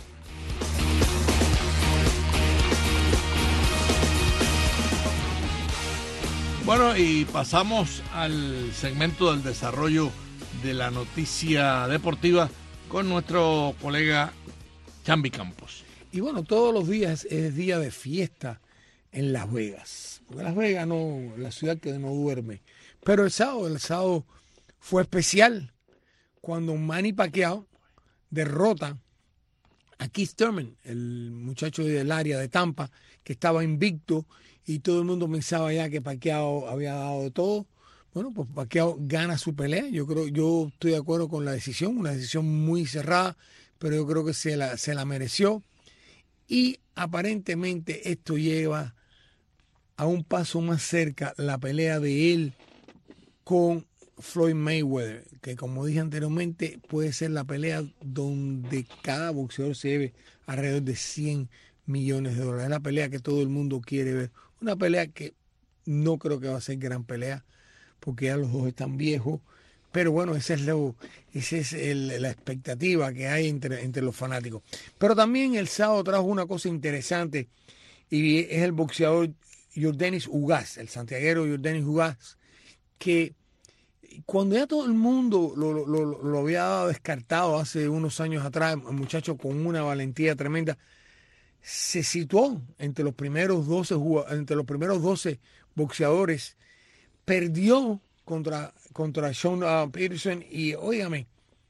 Bueno, y pasamos al segmento del desarrollo de la noticia deportiva con nuestro colega Chambi Campos. Y bueno, todos los días es día de fiesta en Las Vegas. Porque Las Vegas la ciudad que no duerme. Pero el sábado fue especial cuando Manny Pacquiao derrota Keith Thurman, el muchacho del área de Tampa, que estaba invicto y todo el mundo pensaba ya que Pacquiao había dado de todo. Bueno, pues Pacquiao gana su pelea. Yo estoy de acuerdo con la decisión, una decisión muy cerrada, pero yo creo que se la mereció. Y aparentemente esto lleva a un paso más cerca la pelea de él con Floyd Mayweather, que como dije anteriormente puede ser la pelea donde cada boxeador se lleve alrededor de $100 millones. Es la pelea que todo el mundo quiere ver. Una pelea que no creo que va a ser gran pelea, porque ya los dos están viejos, pero bueno, esa es la expectativa que hay entre los fanáticos. Pero también el sábado trajo una cosa interesante, y es el boxeador Yordenis Ugas, el santiaguero Yordenis Ugas, que cuando ya todo el mundo lo había descartado hace unos años atrás, el muchacho con una valentía tremenda, se situó entre los primeros 12 boxeadores. Perdió contra Sean Peterson y, óigame,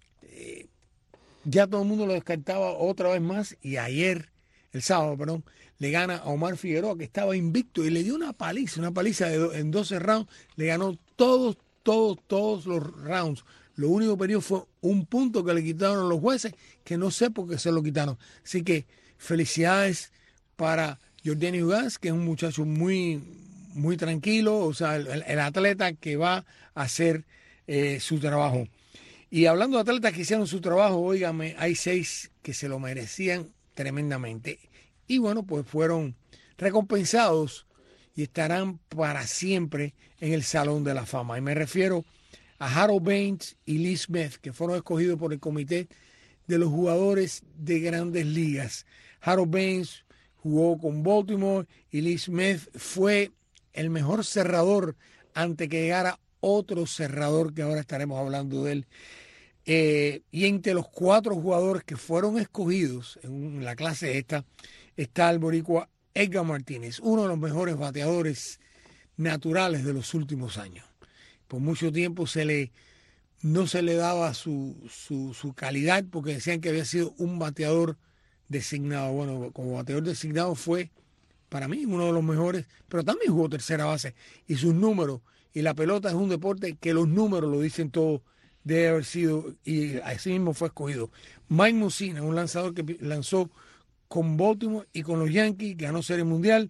ya todo el mundo lo descartaba otra vez más, y el sábado, le gana a Omar Figueroa, que estaba invicto, y le dio una paliza en 12 rounds, le ganó todos los rounds. Lo único que perdió fue un punto que le quitaron los jueces, que no sé por qué se lo quitaron. Así que felicidades para Yordenis Ugas, que es un muchacho muy tranquilo, o sea, el atleta que va a hacer su trabajo. Y hablando de atletas que hicieron su trabajo, óigame, hay 6 que se lo merecían tremendamente. Y bueno, pues fueron recompensados y estarán para siempre en el Salón de la Fama. Y me refiero a Harold Baines y Lee Smith, que fueron escogidos por el comité de los jugadores de Grandes Ligas. Harold Baines jugó con Baltimore y Lee Smith fue el mejor cerrador antes que llegara otro cerrador, que ahora estaremos hablando de él. Y entre los 4 jugadores que fueron escogidos en la clase esta está el boricua Edgar Martínez, uno de los mejores bateadores naturales de los últimos años. Por mucho tiempo no se le daba su calidad, porque decían que había sido un bateador designado. Bueno, como bateador designado fue, para mí, uno de los mejores, pero también jugó tercera base, y sus números, y la pelota es un deporte que los números lo dicen todo, debe haber sido, y así mismo fue escogido. Mike Mussina, un lanzador que lanzó con Baltimore y con los Yankees, ganó Serie Mundial,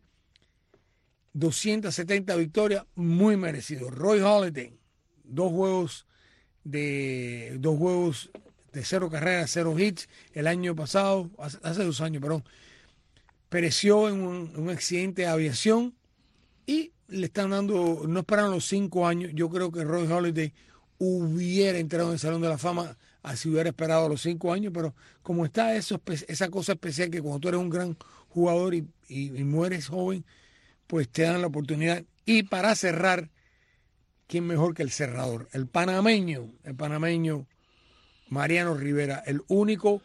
270 victorias, muy merecido. Roy Halladay, dos juegos de 0 carreras, 0 hits el año pasado, hace 2 años, pereció en un accidente de aviación, y le están dando, no esperaron los 5 años. Yo creo que Roy Halladay hubiera entrado en el Salón de la Fama si hubiera esperado los 5 años, pero como está esa cosa especial que cuando tú eres un gran jugador y mueres joven, pues te dan la oportunidad. Y para cerrar, ¿quién mejor que el cerrador? El panameño Mariano Rivera, el único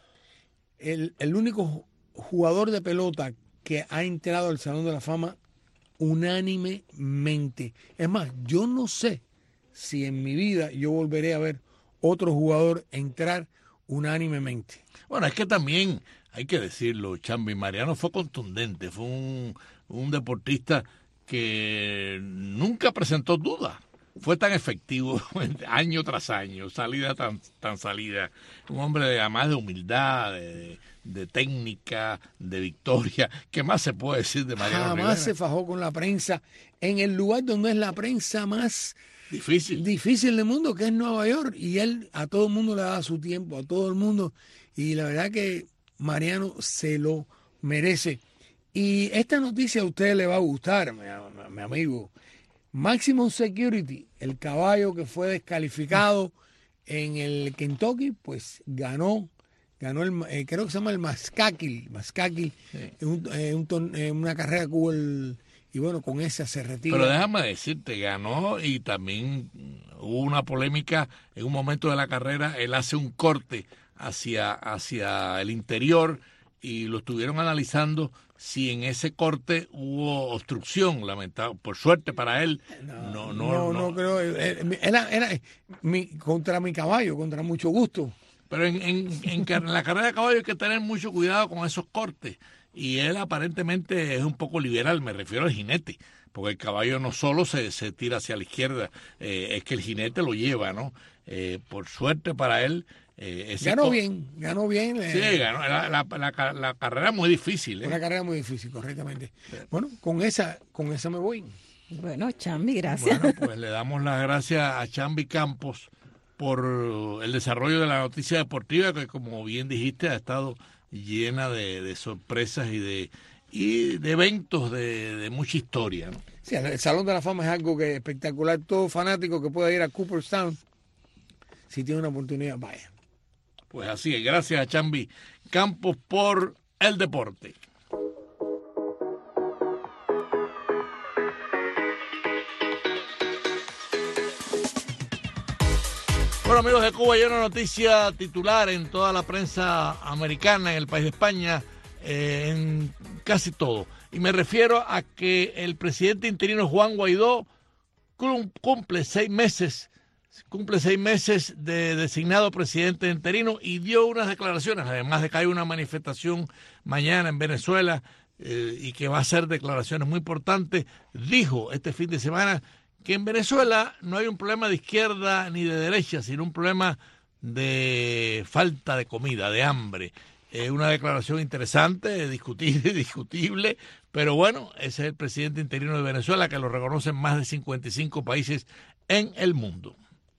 jugador de pelota que ha entrado al Salón de la Fama unánimemente. Es más, yo no sé si en mi vida yo volveré a ver otro jugador entrar unánimemente. Bueno, es que también hay que decirlo, Chambi, Mariano fue contundente, fue un deportista que nunca presentó dudas. Fue tan efectivo año tras año, salida tan salida. Un hombre además de humildad, de técnica, de victoria. ¿Qué más se puede decir de Mariano Rivera? Jamás se fajó con la prensa en el lugar donde es la prensa más difícil del mundo, que es Nueva York. Y él a todo el mundo le daba su tiempo, a todo el mundo. Y la verdad que Mariano se lo merece. Y esta noticia a usted le va a gustar, mi amigo. Maximum Security, el caballo que fue descalificado en el Kentucky, pues ganó creo que se llama el Mascakil, sí. Una carrera que hubo y bueno, con esa se retira. Pero déjame decirte, ganó, y también hubo una polémica en un momento de la carrera. Él hace un corte hacia el interior y lo estuvieron analizando si en ese corte hubo obstrucción, lamentable. Por suerte para él, no creo. Era contra mi caballo, contra mucho gusto. Pero en la carrera de caballo hay que tener mucho cuidado con esos cortes. Y él aparentemente es un poco liberal, me refiero al jinete. Porque el caballo no solo se tira hacia la izquierda, es que el jinete lo lleva, ¿no? Por suerte para él. Ganó bien. Sí, ganó. La carrera es muy difícil. Una carrera muy difícil, correctamente. Bueno, con esa me voy. Bueno, Chambi, gracias. Bueno, pues le damos las gracias a Chambi Campos por el desarrollo de la noticia deportiva, que como bien dijiste, ha estado llena de sorpresas y de eventos de mucha historia, ¿no? Sí, el Salón de la Fama es algo que espectacular. Todo fanático que pueda ir a Cooperstown, si tiene una oportunidad, vaya. Pues así es, gracias a Chambi Campos por el deporte. Bueno, amigos de Cuba, hay una noticia titular en toda la prensa americana, en el país de España, en casi todo. Y me refiero a que el presidente interino Juan Guaidó cumple 6 meses de designado presidente interino y dio unas declaraciones, además de que hay una manifestación mañana en Venezuela y que va a ser declaraciones muy importantes. Dijo este fin de semana que en Venezuela no hay un problema de izquierda ni de derecha, sino un problema de falta de comida, de hambre. Una declaración interesante, discutible, pero bueno, ese es el presidente interino de Venezuela, que lo reconocen más de 55 países en el mundo.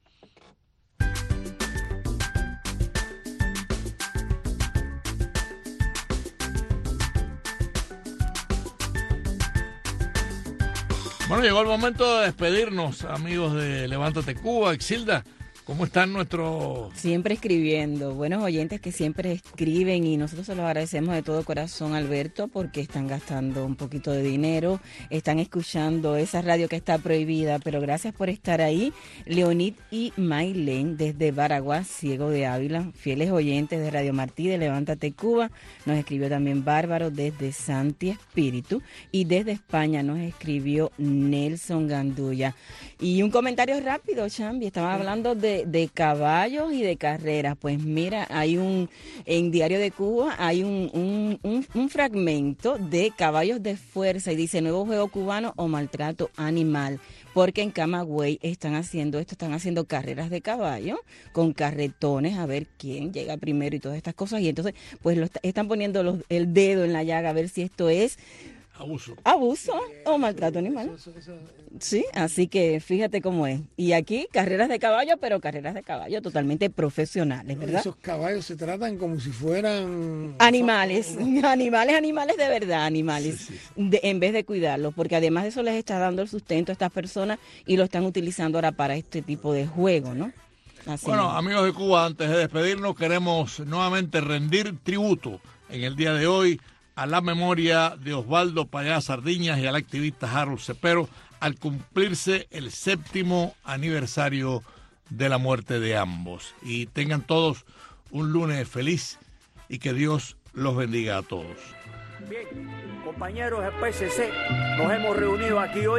Bueno, llegó el momento de despedirnos, amigos de Levántate Cuba. Exilda, ¿cómo están nuestros...? Siempre escribiendo, buenos oyentes que siempre escriben, y nosotros se los agradecemos de todo corazón, Alberto, porque están gastando un poquito de dinero, están escuchando esa radio que está prohibida, pero gracias por estar ahí. Leonid y Maylene desde Baraguá, Ciego de Ávila, fieles oyentes de Radio Martí de Levántate Cuba. Nos escribió también Bárbaro desde Santi Espíritu, y desde España nos escribió Nelson Gandulla. Y un comentario rápido, Chambi, estaban hablando de caballos y de carreras. Pues mira, hay en Diario de Cuba hay un fragmento de caballos de fuerza y dice: nuevo juego cubano o maltrato animal, porque en Camagüey están haciendo carreras de caballo con carretones, a ver quién llega primero y todas estas cosas, y entonces pues están poniendo el dedo en la llaga a ver si esto es abuso o maltrato animal. Sí, así que fíjate cómo es. Y aquí carreras de caballo, pero carreras de caballo totalmente profesionales, ¿verdad? Esos caballos se tratan como si fueran animales de verdad, animales, sí. En vez de cuidarlos, porque además de eso les está dando el sustento a estas personas y lo están utilizando ahora para este tipo de juego, ¿no? Así bueno, mismo. Amigos de Cuba, antes de despedirnos, queremos nuevamente rendir tributo en el día de hoy a la memoria de Osvaldo Payá Sardiñas y al activista Harold Cepero, al cumplirse el 7º aniversario de la muerte de ambos. Y tengan todos un lunes feliz y que Dios los bendiga a todos. Bien, compañeros del PSC, nos hemos reunido aquí hoy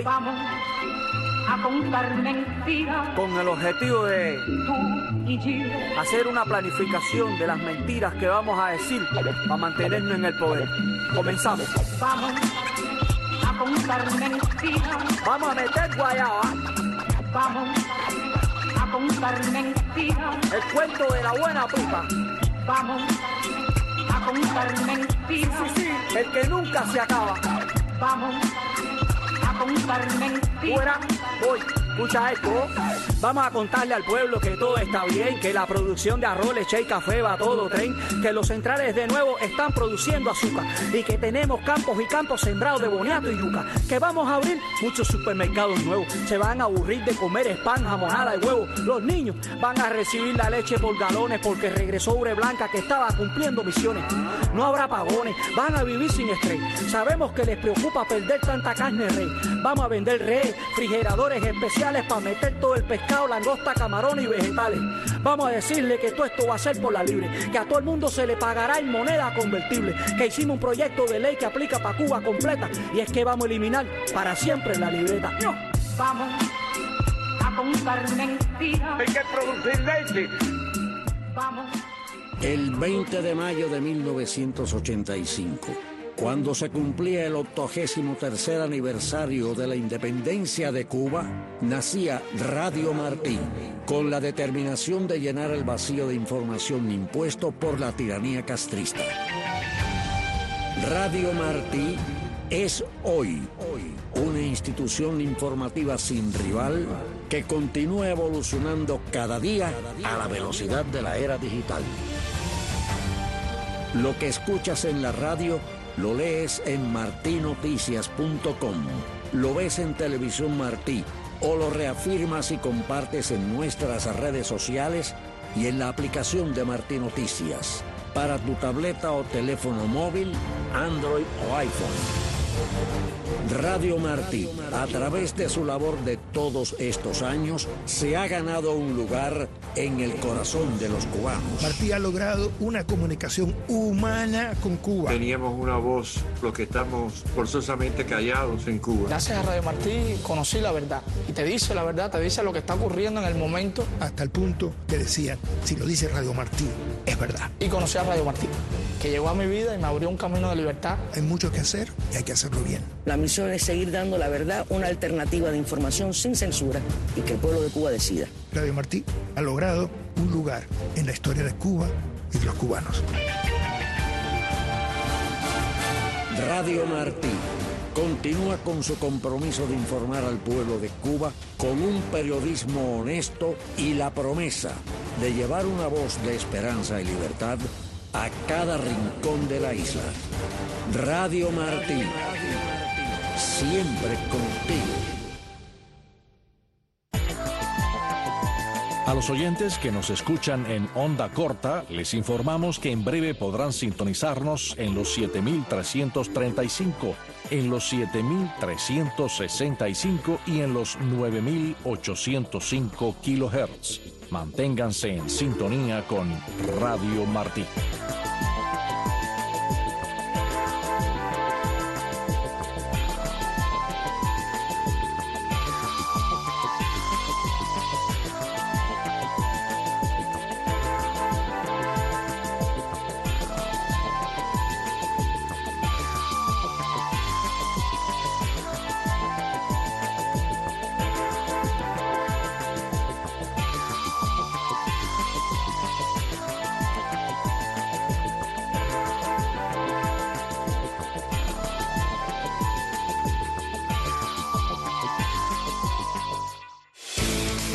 a contar mentiras con el objetivo de hacer una planificación de las mentiras que vamos a decir para mantenernos en el poder. Comenzamos. Vamos a contar mentiras. Vamos a meter guayaba. Vamos a contar mentiras. El cuento de la buena puta. Vamos a contar mentiras. Sí, el que nunca se acaba. Vamos a contar mentiras. Fuera, voy. Escucha esto, vamos a contarle al pueblo que todo está bien, que la producción de arroz, leche y café va a todo tren, que los centrales de nuevo están produciendo azúcar y que tenemos campos y campos sembrados de boniato y yuca, que vamos a abrir muchos supermercados nuevos, se van a aburrir de comer pan, jamonada y huevo, los niños van a recibir la leche por galones porque regresó Ure Blanca que estaba cumpliendo misiones, no habrá apagones, van a vivir sin estrés, sabemos que les preocupa perder tanta carne rey, vamos a vender refrigeradores especiales para meter todo el pescado, langosta, camarones y vegetales. Vamos a decirle que todo esto va a ser por la libre, que a todo el mundo se le pagará en moneda convertible, que hicimos un proyecto de ley que aplica para Cuba completa y es que vamos a eliminar para siempre la libreta. No. Vamos a contar mentiras. Hay que producir leche. Vamos El 20 de mayo de 1985, cuando se cumplía el 83º aniversario de la independencia de Cuba, nacía Radio Martí, con la determinación de llenar el vacío de información impuesto por la tiranía castrista. Radio Martí es hoy una institución informativa sin rival que continúa evolucionando cada día a la velocidad de la era digital. Lo que escuchas en la radio lo lees en martinoticias.com, lo ves en Televisión Martí o lo reafirmas y compartes en nuestras redes sociales y en la aplicación de Martí Noticias para tu tableta o teléfono móvil, Android o iPhone. Radio Martí, a través de su labor de todos estos años, se ha ganado un lugar en el corazón de los cubanos. Martí ha logrado una comunicación humana con Cuba. Teníamos una voz, los que estamos forzosamente callados en Cuba. Gracias a Radio Martí conocí la verdad. Y te dice la verdad, te dice lo que está ocurriendo en el momento. Hasta el punto que decían, si lo dice Radio Martí, es verdad. Y conocí a Radio Martí, que llegó a mi vida y me abrió un camino de libertad. Hay mucho que hacer y hay que hacerlo bien. La misión es seguir dando la verdad, una alternativa de información sin censura y que el pueblo de Cuba decida. Radio Martí ha logrado un lugar en la historia de Cuba y de los cubanos. Radio Martí continúa con su compromiso de informar al pueblo de Cuba con un periodismo honesto y la promesa de llevar una voz de esperanza y libertad a cada rincón de la isla. Radio Martí, siempre contigo. A los oyentes que nos escuchan en onda corta, les informamos que en breve podrán sintonizarnos en los 7.335, en los 7.365 y en los 9.805 kilohertz. Manténganse en sintonía con Radio Martí.